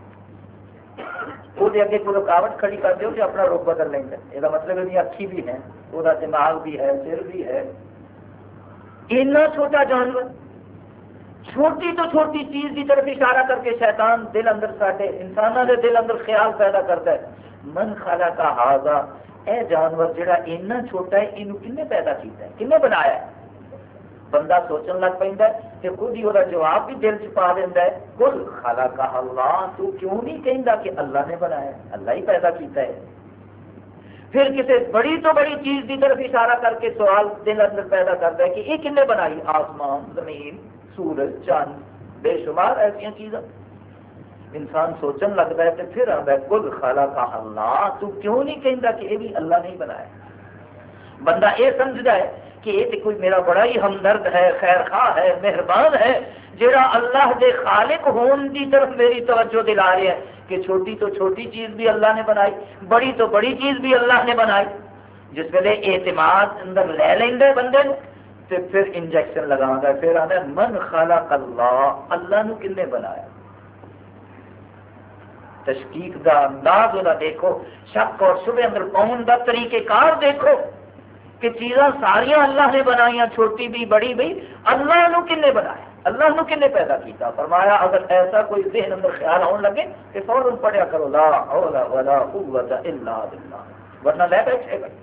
Speaker 1: وہ اگے کوئی رکاوٹ کھڑی کر دیو کہ اپنا رخ بدل لینا. یہ مطلب ہے اکھی بھی ہے، وہ دماغ بھی ہے، سر بھی ہے. اتنا چھوٹا جانور، چھوٹی تو چھوٹی چیز کی طرف اشارہ کر کے شیطان دل اندر ساڈے انسانوں کے دل اندر خیال پیدا کرتا ہے، من خلق ھذا، اے جانور جڑا اتنا چھوٹا ہے یہ کنے پیدا کیتا ہے، کنے بنایا ہے؟ بندہ سوچن لگ پیندا ہے کہ خود ہی وہ جواب بھی دل چ پا دینا ہے، قل خلق اللہ، تو کیوں نہیں کہندا کہ اللہ نے بنایا، اللہ ہی پیدا کیتا ہے. پھر کسی بڑی تو بڑی چیز کی طرف اشارہ کر کے سوال دل اندر پیدا کرتا ہے کہ یہ کنے بنائی؟ آسمان، زمین، سورج، چاند، بے شمار ایسی چیزیں. انسان سوچن لگتا ہے تو پھر آتا ہے قل خلق اللہ، تو کیوں نہیں کہندا کہ یہ بھی اللہ نے بنایا. بندہ یہ سمجھتا ہے کہ یہ تو کوئی میرا بڑا ہی ہمدرد ہے، خیر خواہ ہے، مہربان ہے، جڑا اللہ دے خالق ہون دی طرف میری توجہ دلا رہے ہیں کہ چھوٹی تو چھوٹی چیز بھی اللہ نے بنائی، بڑی تو بڑی چیز بھی اللہ نے بنائی. جس ویلے اعتماد اندر لے لینا بندے نے تو پھر انجیکشن لگا ہے، پھر آتا ہے من خلق اللہ، اللہ نو کنے بنایا. تشکیک دا انداز والا دیکھو، شک اور شبہ اندر پاؤن دا طریقہ کار دیکھو کہ چیزاں ساریاں اللہ نے بنائی، چھوٹی بھی بڑی بھی. اللہ نو کنے بنایا، اللہ نو کنے پیدا کیتا؟ فرمایا اگر ایسا کوئی ذہن اندر خیال آن لگے کہ فوراً پڑھیا کرو لا حول ولا قوت الا باللہ، ورنہ لے بیٹھے گا.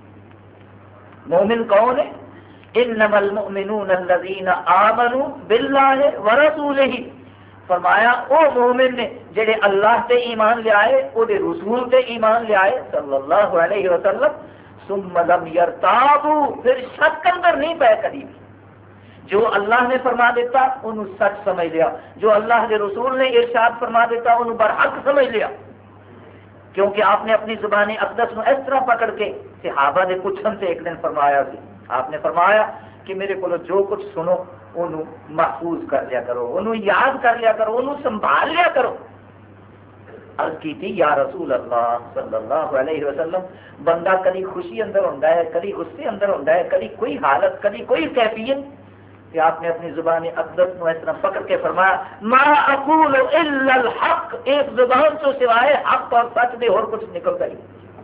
Speaker 1: مومن کون ہے؟ انما المؤمنون الذین آمنوا باللہ ورسولہ. فرمایا او مومن نے جڑے اللہ تے ایمان لے آئے، او دے رسول تے ایمان لے آئے صلی اللہ علیہ وسلم. ثم لم يرتابوا، پھر شک اندر نہیں پے کبھی. جو اللہ نے فرما دیتا انہوں سچ سمجھ لیا، جو اللہ کے رسول نے ارشاد فرما دیتا انہوں برحق سمجھ لیا. کیونکہ آپ نے اپنی زبان اقدس کو اس طرح پکڑ کے صحابہ نے پوچھن سے ایک دن فرمایا سی، آپ نے فرمایا کہ میرے کو جو کچھ سنو انہوں محفوظ کر لیا کرو، انہوں یاد کر لیا کرو، انہوں سنبھال لیا کرو. عرض کی تھی یا رسول اللہ صلی اللہ علیہ وسلم، بندہ کبھی خوشی اندر ہوتا ہے، کبھی غصے اندر ہوتا ہے، کبھی کوئی حالت، کبھی کوئی کیفیت، کہ آپ نے اپنی زبان اقدس کو اس طرح پکڑ کے فرمایا ما اقول الا الحق، ایک زبان تو سوائے حق اور سچ دے اور کچھ نکلتا ہی.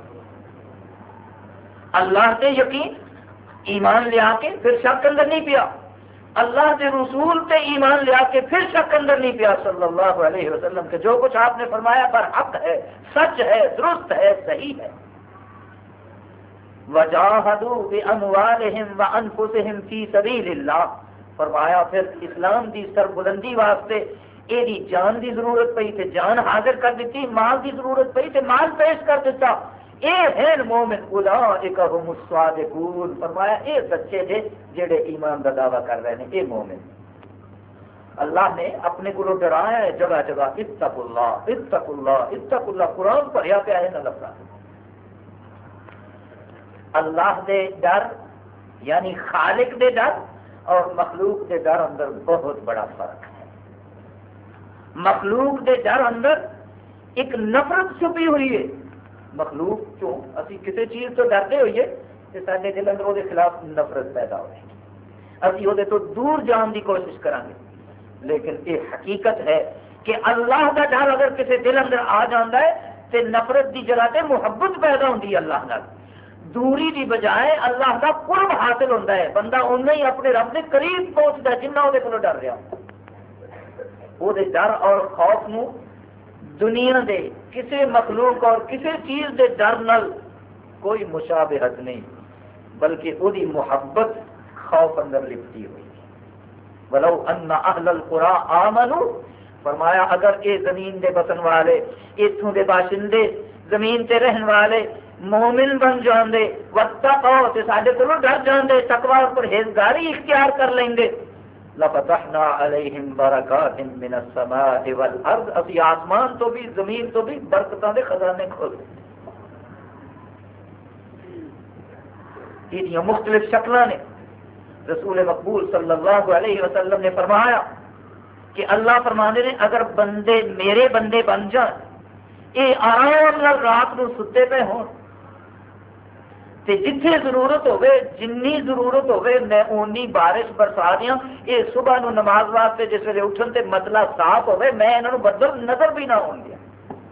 Speaker 1: اللہ سے یقین ایمان لیا کے پھر شک اندر نہیں پیا، اللہ کے رسول تے ایمان لیا کے پھر شک اندر نہیں پیا صلی اللہ علیہ وسلم کہ جو کچھ آپ نے فرمایا پر حق ہے، سچ ہے، درست ہے، صحیح ہے. وجاہدوا باموالہم وانفسہم فی سبیل اللہ. فرمایا پھر اسلام دی سربلندی واسطے یہ جان دی ضرورت پئی تے جان حاضر کر دیتی، مال دی ضرورت پئی تے مال پیش کر دیتا. اے ہیں مومن، اولئک هم الصادقون. فرمایا اے سچے جے جڑے ایمان دا دعویٰ کر رہے ہیں، اے مومن. اللہ نے اپنے کو ڈرایا ہے جگہ جگہ اتقوا اللہ اتقوا اللہ اتقوا اللہ. قرآن پڑھیا پیا ہے نہ لفظ اللہ دے ڈر یعنی خالق دے ڈر اور مخلوق دے ڈر اندر بہت بڑا فرق ہے. مخلوق دے ڈر اندر ایک نفرت چھپی ہوئی ہے. مخلوق چوں اسی کسی چیز تو ڈرتے ہوئیے کہ سارے دل اندر وہ خلاف نفرت پیدا ہوئے ابھی وہ تو دور جان کی کوشش کریں گے. لیکن یہ حقیقت ہے کہ اللہ کا ڈر اگر کسی دل اندر آ جاتا ہے تو نفرت کی جگہ سے محبت پیدا ہوتی ہے. اللہ نال دوری کی بجائے اللہ کا قرب حاصل ہوتا ہے. بندہ اُنہ ہی اپنے رب کے قریب پہنچتا ہے جنہ وہ کو ڈر رہا. وہ ڈر اور خوف نو دنیا دے کسی مخلوق اور کسی چیز دے ڈر نال کوئی مشابہت نہیں بلکہ وہی محبت خوف اندر لپٹی ہوئی. ولو ان اہل القرى آمنوا فرمایا اگر یہ زمین دے بسن والے اتوں دے باشندے زمین تے رہن والے مومن بن جاندے واتقوا تے ساڈے کولوں ڈر جاندے تقوی اور پرہیزگاری اختیار کر لیندے لفتحنا علیہم برکات من السماء والارض اسی آسمان تو بھی زمین تو بھی برکتاں دے خزانے کھول یہ مختلف شکلاں نے. رسول مقبول صلی اللہ علیہ وسلم نے فرمایا کہ اللہ فرمانے نے اگر بندے میرے بندے بن جان یہ آرام نال رات کو ستے پہ ہون تے جتھے ضرورت ہوئے جنی ضرورت ہوئے میں اونی بارش برسا دیا. یہ صبح نو نماز واسطے جس ویلے اٹھن تے مطلع صاف ہوئے میں انہوں بدل نظر بھی نہ ہون دیا.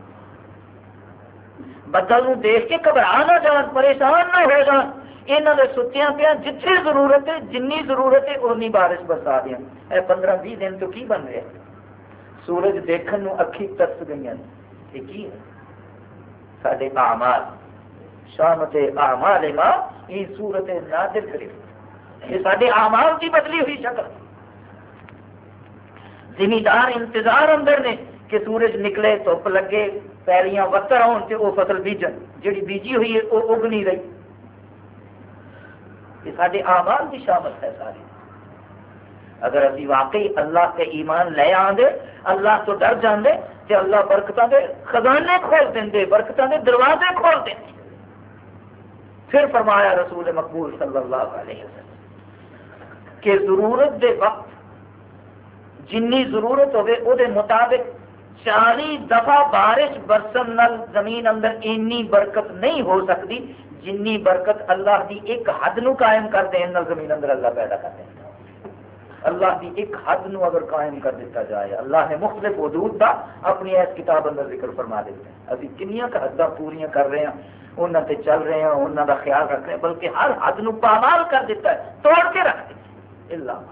Speaker 1: بدل نو دیکھ کے گھبرا نہ جان پریشان نہ ہو جان. یہاں کے ستیاں پیا جتھے ضرورت ہے جنی ضرورت ہے اونی بارش برسا دیا. 15-20 دن تو کی بن رہا ہے. سورج دیکھن نو اکھی ترس گئی یہ کی ہے سارے اعمال شامت اعمال ما یہ صورت نادر کرے یہ سارے اعمال کی بدلی ہوئی شکل. زمیندار انتظار اندر نے کہ سورج نکلے دھوپ لگے پیلیاں وتر آن تے وہ فصل بیجن جڑی بیجی ہوئی ہے وہ اگ نہیں رہی. یہ سارے اعمال کی شامت ہے ساری. اگر ابھی واقعی اللہ کے ایمان لے آندے اللہ تو ڈر جاندے تو اللہ برکتاں دے خزانے کھول دیندے برکتاں دے دروازے کھول دیندے. پھر فرمایا رسول مقبول صلی اللہ علیہ وسلم کہ ضرورت دے وقت جنی ضرورت ہوئے او دے مطابق 40 دفعہ بارش برسن نال زمین اندر اینی برکت نہیں ہو سکتی جنی برکت اللہ دی ایک حد نو قائم کر دین نال زمین اندر اللہ پیدا کر دے. اللہ دی ایک حد نو اگر قائم کر دیتا جائے اللہ نے مختلف حدود دا اپنی اس کتاب اندر ذکر فرما دیتے ہیں. ابھی کنیاں کا حداں پوریاں کر رہے ہیں انہاں تے چل رہے ہیں انہاں دا خیال رکھ رہے ہیں بلکہ ہر حد نو پامال کر دیتا ہے توڑ کے رکھ دیتا ہے. اللہ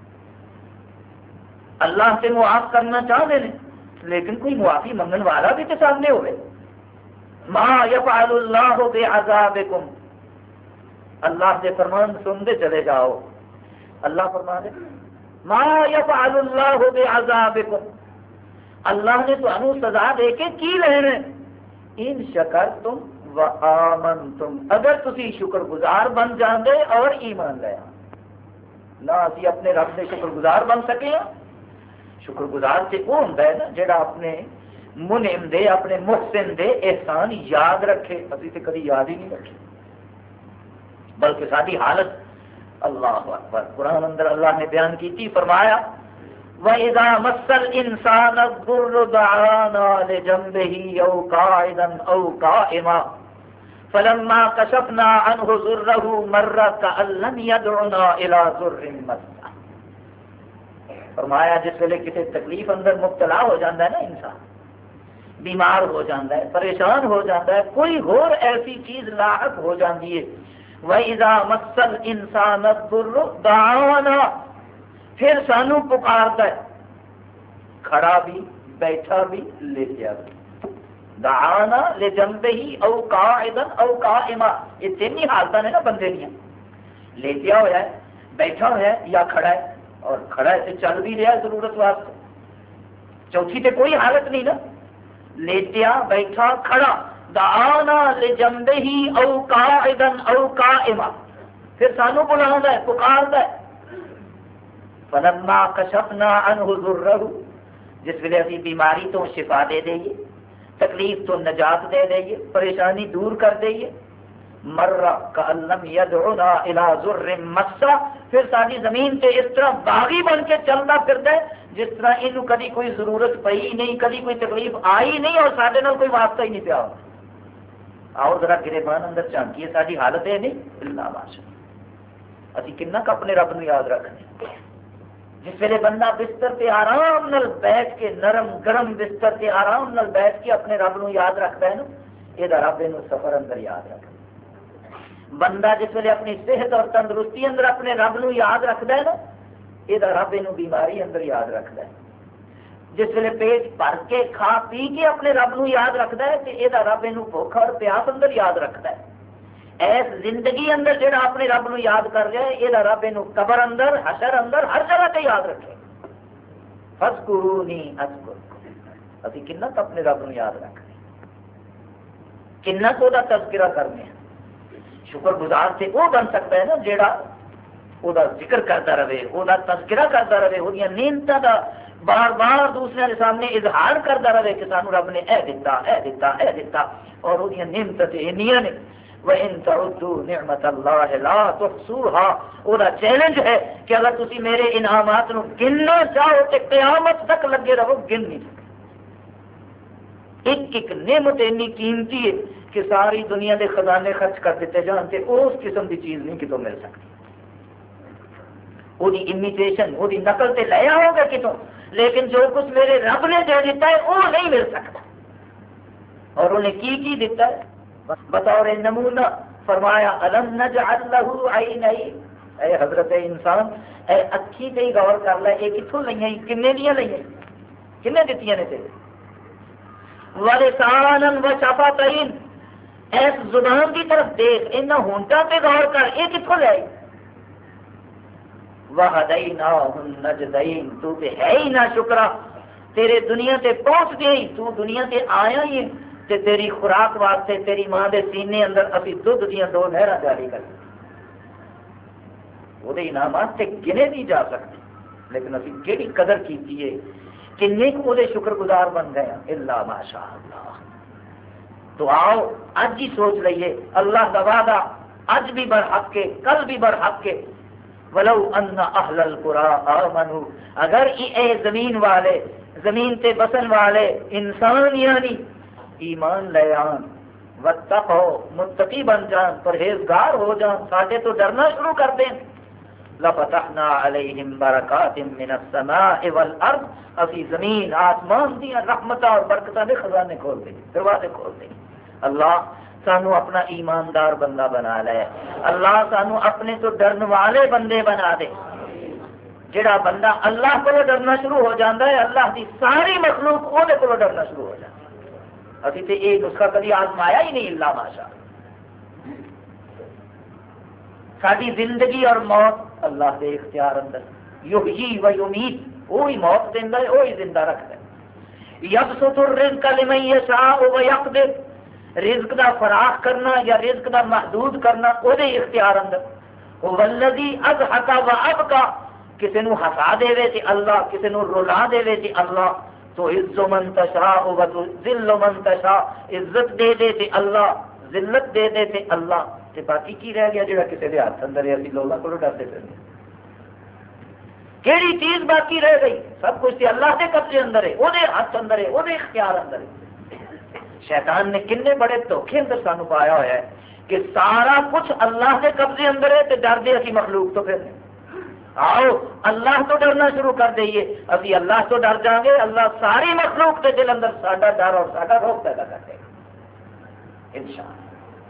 Speaker 1: اللہ سے معاف کرنا چاہتے ہیں لیکن کوئی معافی منگن والا بھی تو سامنے ہوئے. ما یفعل اللہ بعذابکم اللہ سے فرمان سنتے چلے جاؤ. اللہ فرما دے ما یفعل اللہ بعذابکم اللہ نے تمہیں سزا دے کے کی لینا ان شکرتم وآمنتم اگر تسی شکر گزار بن جاندے اور ایمان لے نہ اسی اپنے رب سے شکر گزار بن سکے ہیں. شکر گزار سے وہ ہوتا ہے نا جڑا اپنے منعم دے اپنے محسن دے احسان یاد رکھے. ابھی تو کبھی یاد ہی نہیں رکھے بلکہ ساری حالت اللہ اکبر. قرآن اندر اللہ نے بیان کی تھی فرمایا وَإِذَا مَسَّ الْإِنسَانَ الضُّرُّ دَعَانَا لِجَنبِهِ أَوْ قَاعِدًا أَوْ قَائِمًا فَلَمَّا كَشَفْنَا عَنْهُ ضُرَّهُ مَرَّ كَأَن لَّمْ يَدْعُنَا إِلَى ضُرٍّ مَّسَّهُ. فرمایا جس ویلے کسی تکلیف اندر مبتلا ہو جاتا ہے نا انسان بیمار ہو جاتا ہے پریشان ہو جاتا ہے کوئی اور ایسی چیز لاحق ہو جاتی ہے وَإِذَا مَسَّ الْإِنسَانَ الضُّرُّ دَعَانَا پھر سانو پکارتا ہے کھڑا بھی بیٹھا بھی لیٹیا بھی. دعانا لجنبہ او قاعدا او قائما یہ تین ہی حالتیں ہیں نا بندے دیا. لیٹیا ہوا ہے بیٹھا ہوا ہے یا کھڑا ہے اور کھڑا ہے چل بھی رہا ہے ضرورت واسطے. چوتھی تے کوئی حالت نہیں نا لیٹیا بیٹھا کھڑا. دعانا لجنبہ او قاعدا او قائما پھر سانو بلانا ہے پکارتا ہے. فلما کشفنا عنہ ضرہ جس ویلے اسی بیماری تو شفا دے دئیے تکلیف تو نجات دے دئیے پریشانی دور کر دئیے مرہ کأن لم یدعنا الی ذر مسا، پھر ساری زمین تے اس طرح باغی بن کے چلتا پھرتا ہے جس طرح یہ کدی کوئی ضرورت پئی نہیں، کدی کوئی تکلیف آئی نہیں اور سارے نال کوئی واسطہ ہی نہیں پیا۔ آؤ ذرا گریبان اندر جھانکیے، ساری حالت یہ نہیں اللہ ماشاء اسی کنا ک اپنے رب نو یاد رکھنے۔ جس ویلے بندہ بستر تے آرام نال بیٹھ کے، نرم گرم بستر تے آرام نال بیٹھ کے اپنے رب نو یاد رکھتا ہے نا، یہ رب نو سفر اندر یاد رکھتا۔ بندہ جس ویلے اپنی صحت اور تندرستی اندر اپنے رب نو یاد رکھتا ہے نا، یہ رب نو بیماری اندر یاد رکھتا ہے۔ جس ویلے پیٹ بھر کے کھا پی کے اپنے رب نو یاد رکھتا ہے تو یہ رب نو بھوکا اور پیاس اندر یاد رکھتا ہے۔ ایس زندگی اندر جڑا اپنے رب نو یاد کر رہا ہے، یہ رب نو قبر اندر، حشر اندر، ہر جگہ تے یاد رکھے۔ فاذکرونی اذکرکم، اسی کنا ک اپنے رب نو یاد رکھنے، کنا کو دا تذکرہ کرنے ہیں۔ شکر گزار سے وہ بن سکتا ہے نا جیڑا وہ ذکر کرتا رہے، وہ تذکرہ کرتا رہے، وہ نعمتوں کا بار بار دوسرے کے سامنے اظہار کرتا رہے کہ سانو رب نے اے دیتا، اے دیتا، اے دیتا، اور وہ نعمتیں انیاں نے۔ وَإِن تَعُدُّوا نِعْمَةَ اللَّهِ لَا تُحْصُوهَا، وہ چیلنج ہے کہ اگر تسی میرے انعامات نو گننا چاہو تو قیامت تک لگے رہو، گن نہیں سکتے۔ ایک ایک نعمت اتنی قیمتی ہے کہ ساری دنیا کے خزانے خرچ کر دیتے جان تے اس قسم کی چیز نہیں کتوں مل سکتی۔ وہ امیٹیشن، وہ نقل تے لیا ہوگا کتوں، لیکن جو کچھ میرے رب نے دے دیتا ہے وہ نہیں مل سکتا۔ اور انہیں کی دیتا ہے بطور نمونہ فرمایا الم نجعل له عینین، اے حضرت انسان اے اکھی تے غور کر لے، یہ کتوں لئیاں، کنے دیاں لئیاں، کنے دتیاں نے تیرے؟ ولسانا وشفتین، اس زبان کی طرف دیکھ، ان ہونٹاں تے غور کر، یہ کتوں لے آئی؟ وَهَدَيْنَاهُ النَّجْدَيْنِ، تو تے ہے ہی نہ شکرا، تیرے دنیا تے پہنچ گئی، تو دنیا تے آیا ہی تے تیری خوراک واسطے تیری ماں دے سینے اندر اسی دودھ دیاں 2 نہراں جاری کر وہ انعامات تے گنے نہیں جا سکتے، لیکن اسی کیڑی قدر کیتی ہے، کنے کو دے شکر گزار بن گئے ہیں، الا ماشاء اللہ۔ تو آؤ اج ہی سوچ لئیے، اللہ کا وعدہ اج بھی برحق کے، کل بھی برحق کے، ولو ان اہل القرى آمنوا، اگر اے زمین والے، زمین تے بسن والے انسان یعنی ایمان لے آن، واتقوا، متقی بن جان، پرہیزگار ہو جان، ساڈے تو ڈرنا شروع کر دیں، لفتحنا علیہم برکات من السماء والارض، اسی زمین آسمان دیا رحمتاں اور برکتاں دے خزانے کھول دیں، دروازے کھول دیں۔ اللہ سانو اپنا ایماندار بندہ بنا لے، اللہ سانو اپنے تو ڈرن والے بندے بنا دے۔ جڑا بندہ اللہ کو ڈرنا شروع ہو جاتا ہے، اللہ کی ساری مخلوق وہ کو ڈرنا شروع ہو جاتی ہے۔ ابھی تو یہ نسخہ کبھی آزمایا ہی نہیں، اللہ ماشاء۔ ساری زندگی اور موت اللہ کے اختیار اندر، یحیی و یمیت، وہی موت دینا ہے، وہی زندہ رکھتا ہے۔ یبسط الرزق لمن یشاء ویقدر، رزق دا فراخ کرنا یا رزق دا محدود کرنا وہ اختیار اندر۔ والذی اضحک وابکا، کسی نو ہسا دے تے اللہ، کسی نو رلا دے تے اللہ، تو عز من تشاء و ذل من تشاء، عزت دے دے تے اللہ، ذلت دے دے تے اللہ، تے باقی کی رہ گیا جڑا کسی دے ہاتھ اندر ہے، اسی لوگوں کو ڈرتے پھرنے، کیڑی چیز باقی رہ گئی؟ سب کچھ تے اللہ کے قبضے اندر ہے، وہ ہاتھ اندر ہے، وہ اختیار اندر ہے۔ شیطان نے کنے بڑے دھوکھے اندر سانو پایا ہوا ہے کہ سارا کچھ اللہ کے قبضے اندر ہے، تے ڈر دے اسی مخلوق تو پھر آؤ اللہ تو ڈرنا شروع کر دئیے، ابھی اللہ تو ڈر جائیں گے، اللہ ساری مخلوق کے دل اندر ساڈا ڈر اور ساڈا روک پیدا کر دے گا انشاءاللہ۔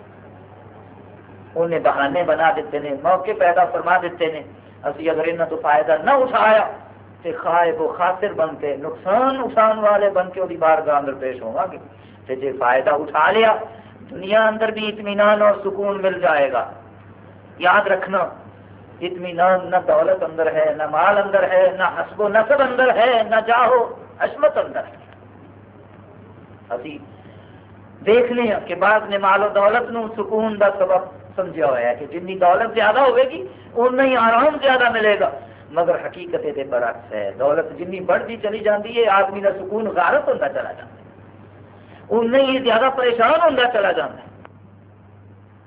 Speaker 1: انہیں بہانے بنا دیتے ہیں، موقع پیدا فرما دیتے ہیں، ابھی اگر انہوں تو فائدہ نہ اٹھایا تو خائب و خاسر بن کے، نقصان اٹھان والے بن کے وہی بارگاہ اندر پیش ہوا گے۔ تو جی فائدہ اٹھا لیا، دنیا اندر بھی اطمینان اور سکون مل جائے گا۔ یاد رکھنا، اطمینان نہ دولت اندر ہے، نہ مال اندر ہے، نہ حسب و نسب اندر ہے، نہ جاہو عظمت اندر ہے۔ ابھی دیکھنے ہیں کہ بعض نے مال و دولت نو سکون دا سبب سمجھا ہوا ہے کہ جنی دولت زیادہ ہوئے گی اتنا ہی آرام زیادہ ملے گا، مگر حقیقت یہ برعکس ہے۔ دولت جنی بڑھتی چلی جاتی ہے، آدمی کا سکون غارت ہوتا چلا جاتا ہے، اتنا ہی زیادہ پریشان ہوتا چلا جاتا ہے۔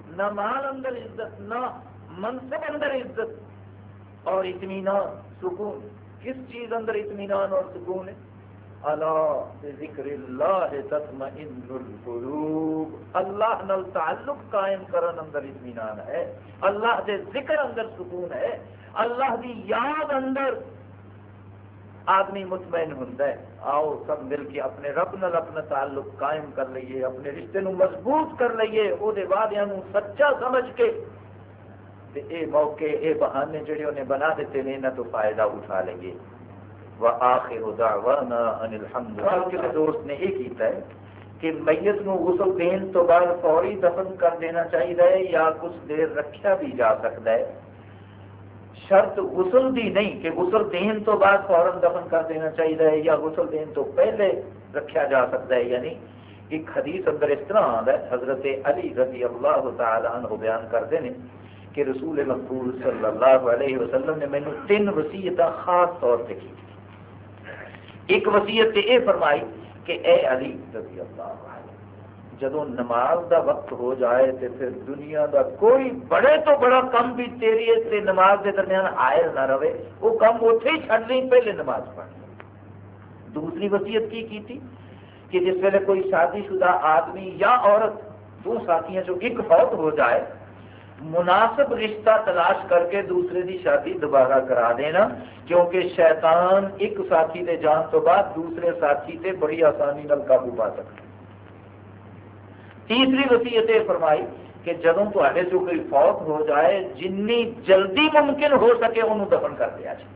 Speaker 1: نہ مال اندر عزت، نہ منصب اندر عزت اور اطمینان سکون. کس چیز اندر اطمینان اور سکون ہے؟ الا بذکر اللہ تطمئن القلوب. اللہ نال تعلق قائم کرن اندر اطمینان ہے، اللہ دے ذکر اندر سکون ہے، اللہ دی یاد اندر آدمی مطمئن ہوتا ہے. آؤ سب مل کے اپنے رب نال اپنا تعلق قائم کر لئیے، اپنے رشتے نو مضبوط کر لئیے، وہ وعدیاں نو سچا سمجھ کے اے موقع اے بہانے جڑے انہیں بنا دیتے ہیں انہاں تو فائدہ اٹھا لئیے. وآخر دعوانا ان الحمد للہ. کسی دوست نے یہ کیتا ہے کہ میت نو غسل دین تو بعد فوری دفن کر دینا چاہیے یا کچھ دیر رکھیا بھی جا سکتا ہے. شرط غسل دی نہیں کہ غسل دین تو بعد فوراً دفن کر دینا چاہیے یا غسل دین تو پہلے رکھیا جا سکتا ہے. یعنی ایک حدیث اندر اس طرح آتا ہے، حضرت علی رضی اللہ تعالی عنہ بیان کرتے ہیں کہ رسول مقبول صلی اللہ علیہ وسلم نے مینوں 3 وصیتاں خاص طور پہ کی. ایک وصیت یہ فرمائی کہ اے علی رضی اللہ عنہ، جدو نماز دا وقت ہو جائے تو پھر دنیا دا کوئی بڑے تو بڑا کم بھی تیری تے نماز دے درمیان حائل نہ رہے، وہ کم اتنے ہی چھڈ لیں، پہلے نماز پڑھ. دوسری وصیت کی تھی کہ جس ویلے کوئی شادی شدہ آدمی یا عورت 2 ساتھیاں جو ایک فوت ہو جائے، مناسب رشتہ تلاش کر کے دوسرے دی شادی دوبارہ کرا دینا، کیونکہ شیطان ایک ساتھی دے جان تو بعد دوسرے ساتھی تے بڑی آسانی نال قابو پا سکتا. تیسری وصیت فرمائی کہ جدوں تہاڈے چوں کوئی فوت ہو جائے جنی جلدی ممکن ہو سکے انہوں دفن کر دیا جائے.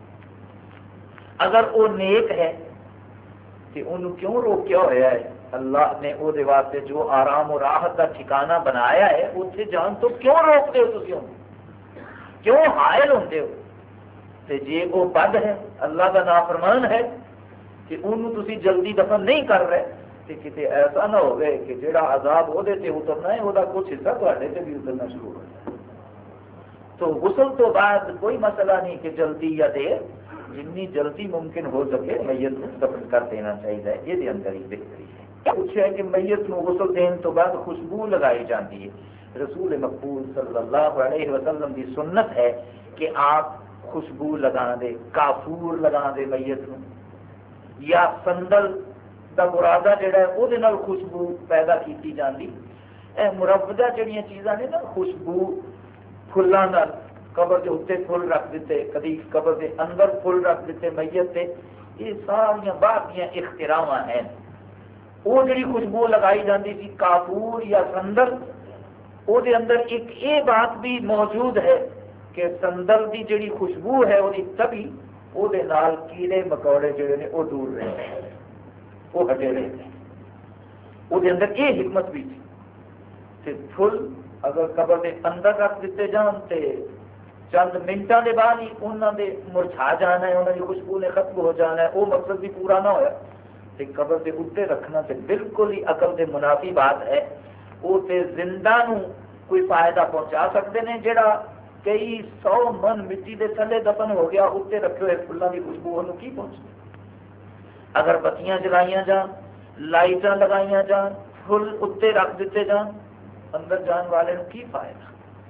Speaker 1: اگر وہ نیک ہے تو انہوں کیوں روکیا ہوا ہے؟ اللہ نے وہ واسطے جو آرام و راحت کا ٹھکانہ بنایا ہے اتنے جان تو کیوں روکتے ہو؟ تسی کیوں حائل ہوتے ہو؟ تے جے وہ بد ہے، اللہ کا نافرمان ہے کہ انہوں تسی جلدی دفن نہیں کر رہے تو کتے ایسا نہ ہو گئے کہ جڑا عذاب وہ اترنا ہے وہ کچھ حصہ تے سے بھی اترنا شروع ہو جائے. تو غسل تو بعد کوئی مسئلہ نہیں کہ جلدی یا دیر، جنی جلدی ممکن ہو سکے میت کو دفن کر دینا چاہیے. یہ اندر ہی بہتری ہے. پوچھا کہ میت کو غسل دین تو بعد خوشبو لگائی جاتی ہے. رسول مقبول صلی اللہ علیہ وسلم کی سنت ہے کہ آپ خوشبو لگا دے، کافور لگا دے میت کو، یا سندل دا مرادہ جڑا ہے وہ خوشبو پیدا کی جاتی. اے مروجہ جڑیاں چیزاں نے نا خوشبو پھلاں نال، قبر کے اتنے پھول رکھ دیتے، کدی قبر کے اندر پھول رکھ دیتے میت تے، یہ ساریاں باقی اختراواں ہیں. وہ جڑی خوشبو لگائی جاتی تھی کافور یا سندل، وہ دے اندر ایک یہ بات بھی موجود ہے کہ سندل دی جڑی خوشبو ہے وہ تبھی وہ دے نال کیڑے مکوڑے جڑے نے وہ دور رہتے ہیں، وہ ہٹے رہتے ہیں. وہ دے اندر یہ حکمت بھی تھی. تے پھل اگر قبر کے اندر رکھ دیتے جان تے چند منٹوں کے بعد ہی انہوں نے مرجھا جانا ہے، انہوں کی خوشبو نے ختم ہو جانا ہے، وہ مقصد بھی پورا نہ ہوا. تے قبر کے اتنے رکھنا تے بالکل ہی عقل کے منافی بات ہے. وہ تے زندہ نو کوئی فائدہ پہنچا سکتے ہیں جڑا کئی 100 من مٹی دے تھلے دفن ہو گیا، اتنے رکھے ہوئے پھلوں کی خوشبو انہوں کی پہنچتی. اگر بتیاں جلائیاں جان، لائٹاں لگائیاں جان، پھل اتنے رکھ دیتے جان، اندر جان والے نو کی فائدہ؟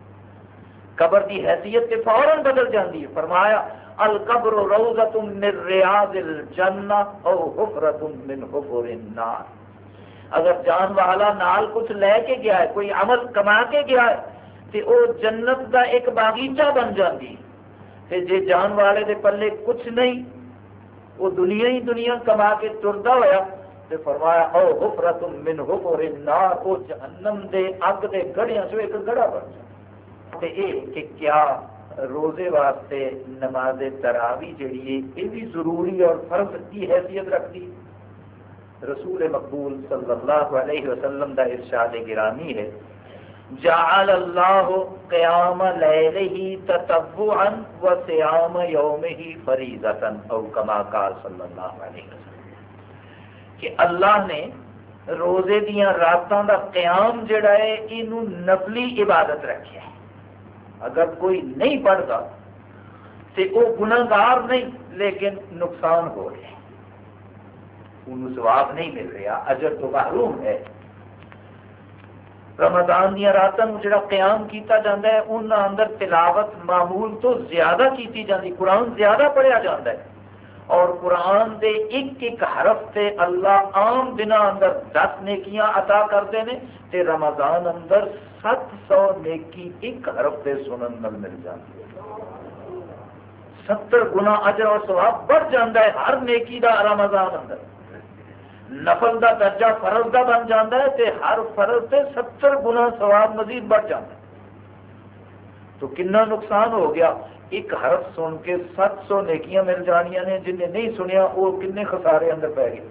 Speaker 1: قبر کی حیثیت تے فوراً بدل جاتی ہے. فرمایا القبر روضۃ من ریاض الجنہ او حفرۃ من حفر النار. اگر جان والا نال کچھ لے کے گیا ہے، کوئی عمل کما کے گیا ہے تو وہ جنت کا ایک باغیچہ بن جاتی. تے جے جان والے دے پلے کچھ نہیں، وہ دنیا ہی دنیا کما کے ٹردا ہوا، تو فرمایا او حفرۃ من حفر النار، وہ جہنم دے اگ دے گڑھیاں چوں ایک گڑھا بن جائے. تے اے کہ کیا روزے واسطے نماز تراوی جڑی ہے یہ بھی ضروری اور فرض کی حیثیت رکھتی. رسول مقبول صلی اللہ علیہ وسلم دا ارشاد گرامی ہے جعل اللہ قیام لیلہ تطوعا و صیام یومہ فریضۃ او کما قال صلی اللہ علیہ وسلم کہ اللہ نے روزے دیاں راتاں دا قیام جڑا ہے اینو نفلی عبادت رکھیا ہے. اگر کوئی نہیں پڑھتا تو وہ گناہگار نہیں لیکن نقصان ہو رہا ہے، انہوں ثواب نہیں مل رہا، اجر تو محروم ہے. رمضان دیا راتوں جڑا قیام کیتا جاتا ہے انہاں اندر تلاوت معمول تو زیادہ کیتی جاتی، قرآن زیادہ پڑھیا جاتا ہے، اور قرآن دے ایک ایک حرف تے اللہ عام دنوں اندر 10 نیکیاں عطا کرتے ہیں، تے رمضان اندر 700 نیکی ایک حرف تے سنن نال مل جاتی ہے، 70 گنا اجر اور ثواب بڑھ جاتا ہے ہر نیکی دا رمضان اندر، نفل دا درجہ فرض دا بن جاتا ہے تے ہر فرض تے 70 گنا ثواب مزید بڑھ جاتا ہے۔ تو کنا نقصان ہو گیا، ایک حرف سن کے 700 نیکیاں مل جانیاں نے، جن نے نہیں سنیا وہ کنے خسارے اندر پہ گئے۔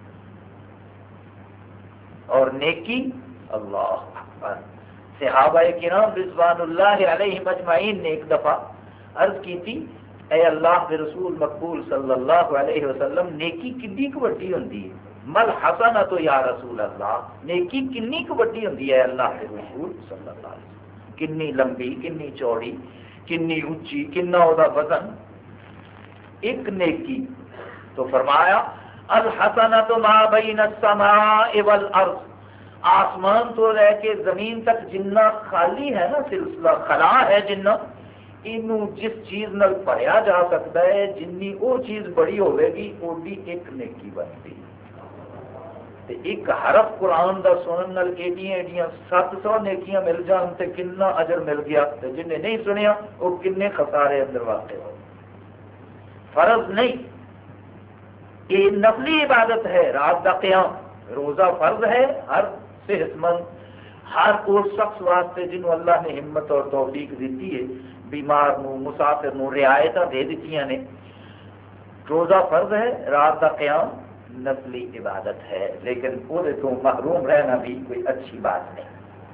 Speaker 1: اور نیکی اللہ اکبر، صحابہ کرام رضوان اللہ علیہم اجمعین نے ایک دفعہ عرض کی تھی، اے اللہ کے رسول مقبول صلی اللہ علیہ وسلم، نیکی کنی کو بڑی ہوندی ہے؟ مل حسنۃ یا رسول اللہ، نیکی کنی کو بڑی ہوندی ہے اللہ کے رسول صلی اللہ علیہ وسلم؟ کنی لمبی، کنی چوڑی، کنی اونچی، کنا او دا وزن؟ ایک نیکی تو فرمایا الحسنۃ ما بین السماء والارض، آسمان تو لے کے زمین تک جنہ خالی ہے نا، سلسلہ خلا ہے جنہ، اینو جس چیز نال بھریا جا سکتا ہے، جنی وہ چیز بڑی ہوئے گی اوڈی ایک نیکی بنتی۔ ایک حرف قرآن دا سنن نال ایڈیاں ایڈیاں 700 نیکیاں مل جان تے کنا اجر مل گیا، تے جن نے نہیں سنیا وہ کنے خسارے اندر واقع ہو۔ فرض نہیں، یہ نفلی عبادت ہے، رات دا قیام، روزہ فرض ہے ہر صحت مند، ہر اس شخص واسطے جنہوں اللہ نے ہمت اور توفیق دیتی ہے، بیمار نو، مسافر نو رعایتاں دے دیتیاں نے۔ روزہ فرض ہے، رات دا قیام نفلی عبادت ہے، لیکن وہ تو محروم رہنا بھی کوئی اچھی بات نہیں۔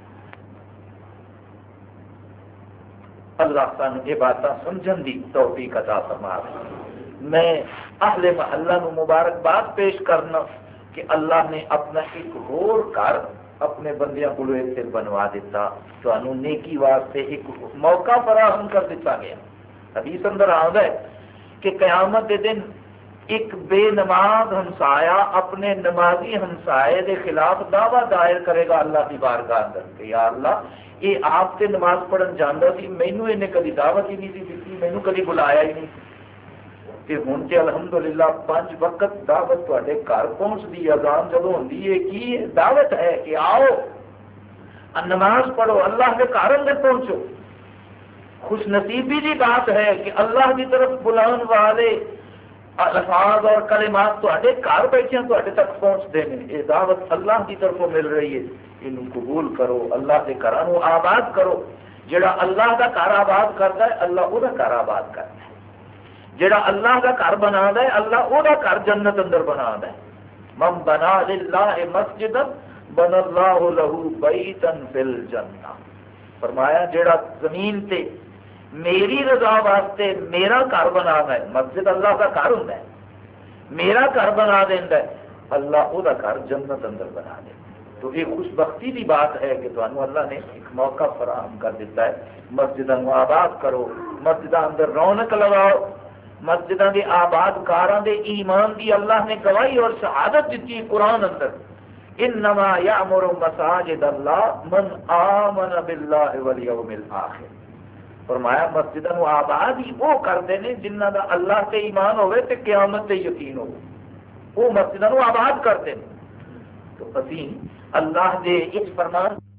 Speaker 1: اللہ سانو یہ باتاں سمجھن دی توفیق عطا فرمائے۔ میں اہل محلہ نو مبارکباد پیش کرنا کہ اللہ نے اپنا ایک اور گھر اپنے بندیاں کو اتنے بنوا دیتا، تو نیکی واسطے ایک موقع فراہم کر دیتا گیا۔ حدیث اندر آتا ہے کہ قیامت کے دن ایک بے نماز ہمسایا اپنے نمازی ہمسائے دے خلاف دعویٰ دائر کرے گا اللہ کی بارگاہ اندر کہ یا اللہ یہ آپ سے نماز پڑھن جانا سی، مینوں انہیں کبھی دعوت ہی نہیں دیتی، مینوں کبھی بلایا ہی نہیں، کہ ہوں تو الحمدللہ 5 وقت دعوت تے گھر پہنچتی، اذان جب ہوتی ہے کی دعوت ہے کہ آؤ نماز پڑھو، اللہ کے گھر اندر پہنچو۔ خوش نصیبی کی بات ہے کہ اللہ کی طرف بلان والے الفاظ اور کلمات تے گھر بیٹھے تے تک پہنچتے ہیں، یہ دعوت اللہ کی طرف مل رہی ہے، یہ قبول کرو، اللہ کے گھروں آباد کرو۔ جڑا اللہ کا گھر آباد کرتا ہے اللہ وہ گھر آباد کرتا ہے، جڑا اللہ کا گھر بنا ہے اللہ وہ گھر جنت اندر بنا ہے۔ من بنا للہ مسجدا بن اللہ لہ بیتا فی الجنہ، فرمایا جڑا زمین تے میری رضا واسطے میرا گھر بنا ہے، مسجد اللہ کا گھر ہوتا ہے، میرا گھر بنا دینا ہے اللہ وہ گھر جنت اندر بنا دے۔ تو یہ خوش بختی کی بات ہے کہ تمہیں اللہ نے ایک موقع فراہم کر دیتا ہے، مسجدوں کو آباد کرو، مسجدوں اندر رونق لگاؤ، مسجدوں کے آباد کاراں دے ایمان دی اللہ نے گواہی اور شہادت دیتی قرآن اندر، انما یعمر مساجد اللہ من آمن باللہ والیوم الآخر، فرمایا مسجدوں آباد ہی وہ کرتے ہیں جنہ دا اللہ تے ایمان ہوئے تے قیامت تے یقین ہو، وہ مسجدوں آباد کرتے ہیں۔ تو اسی اللہ دے اس فرمان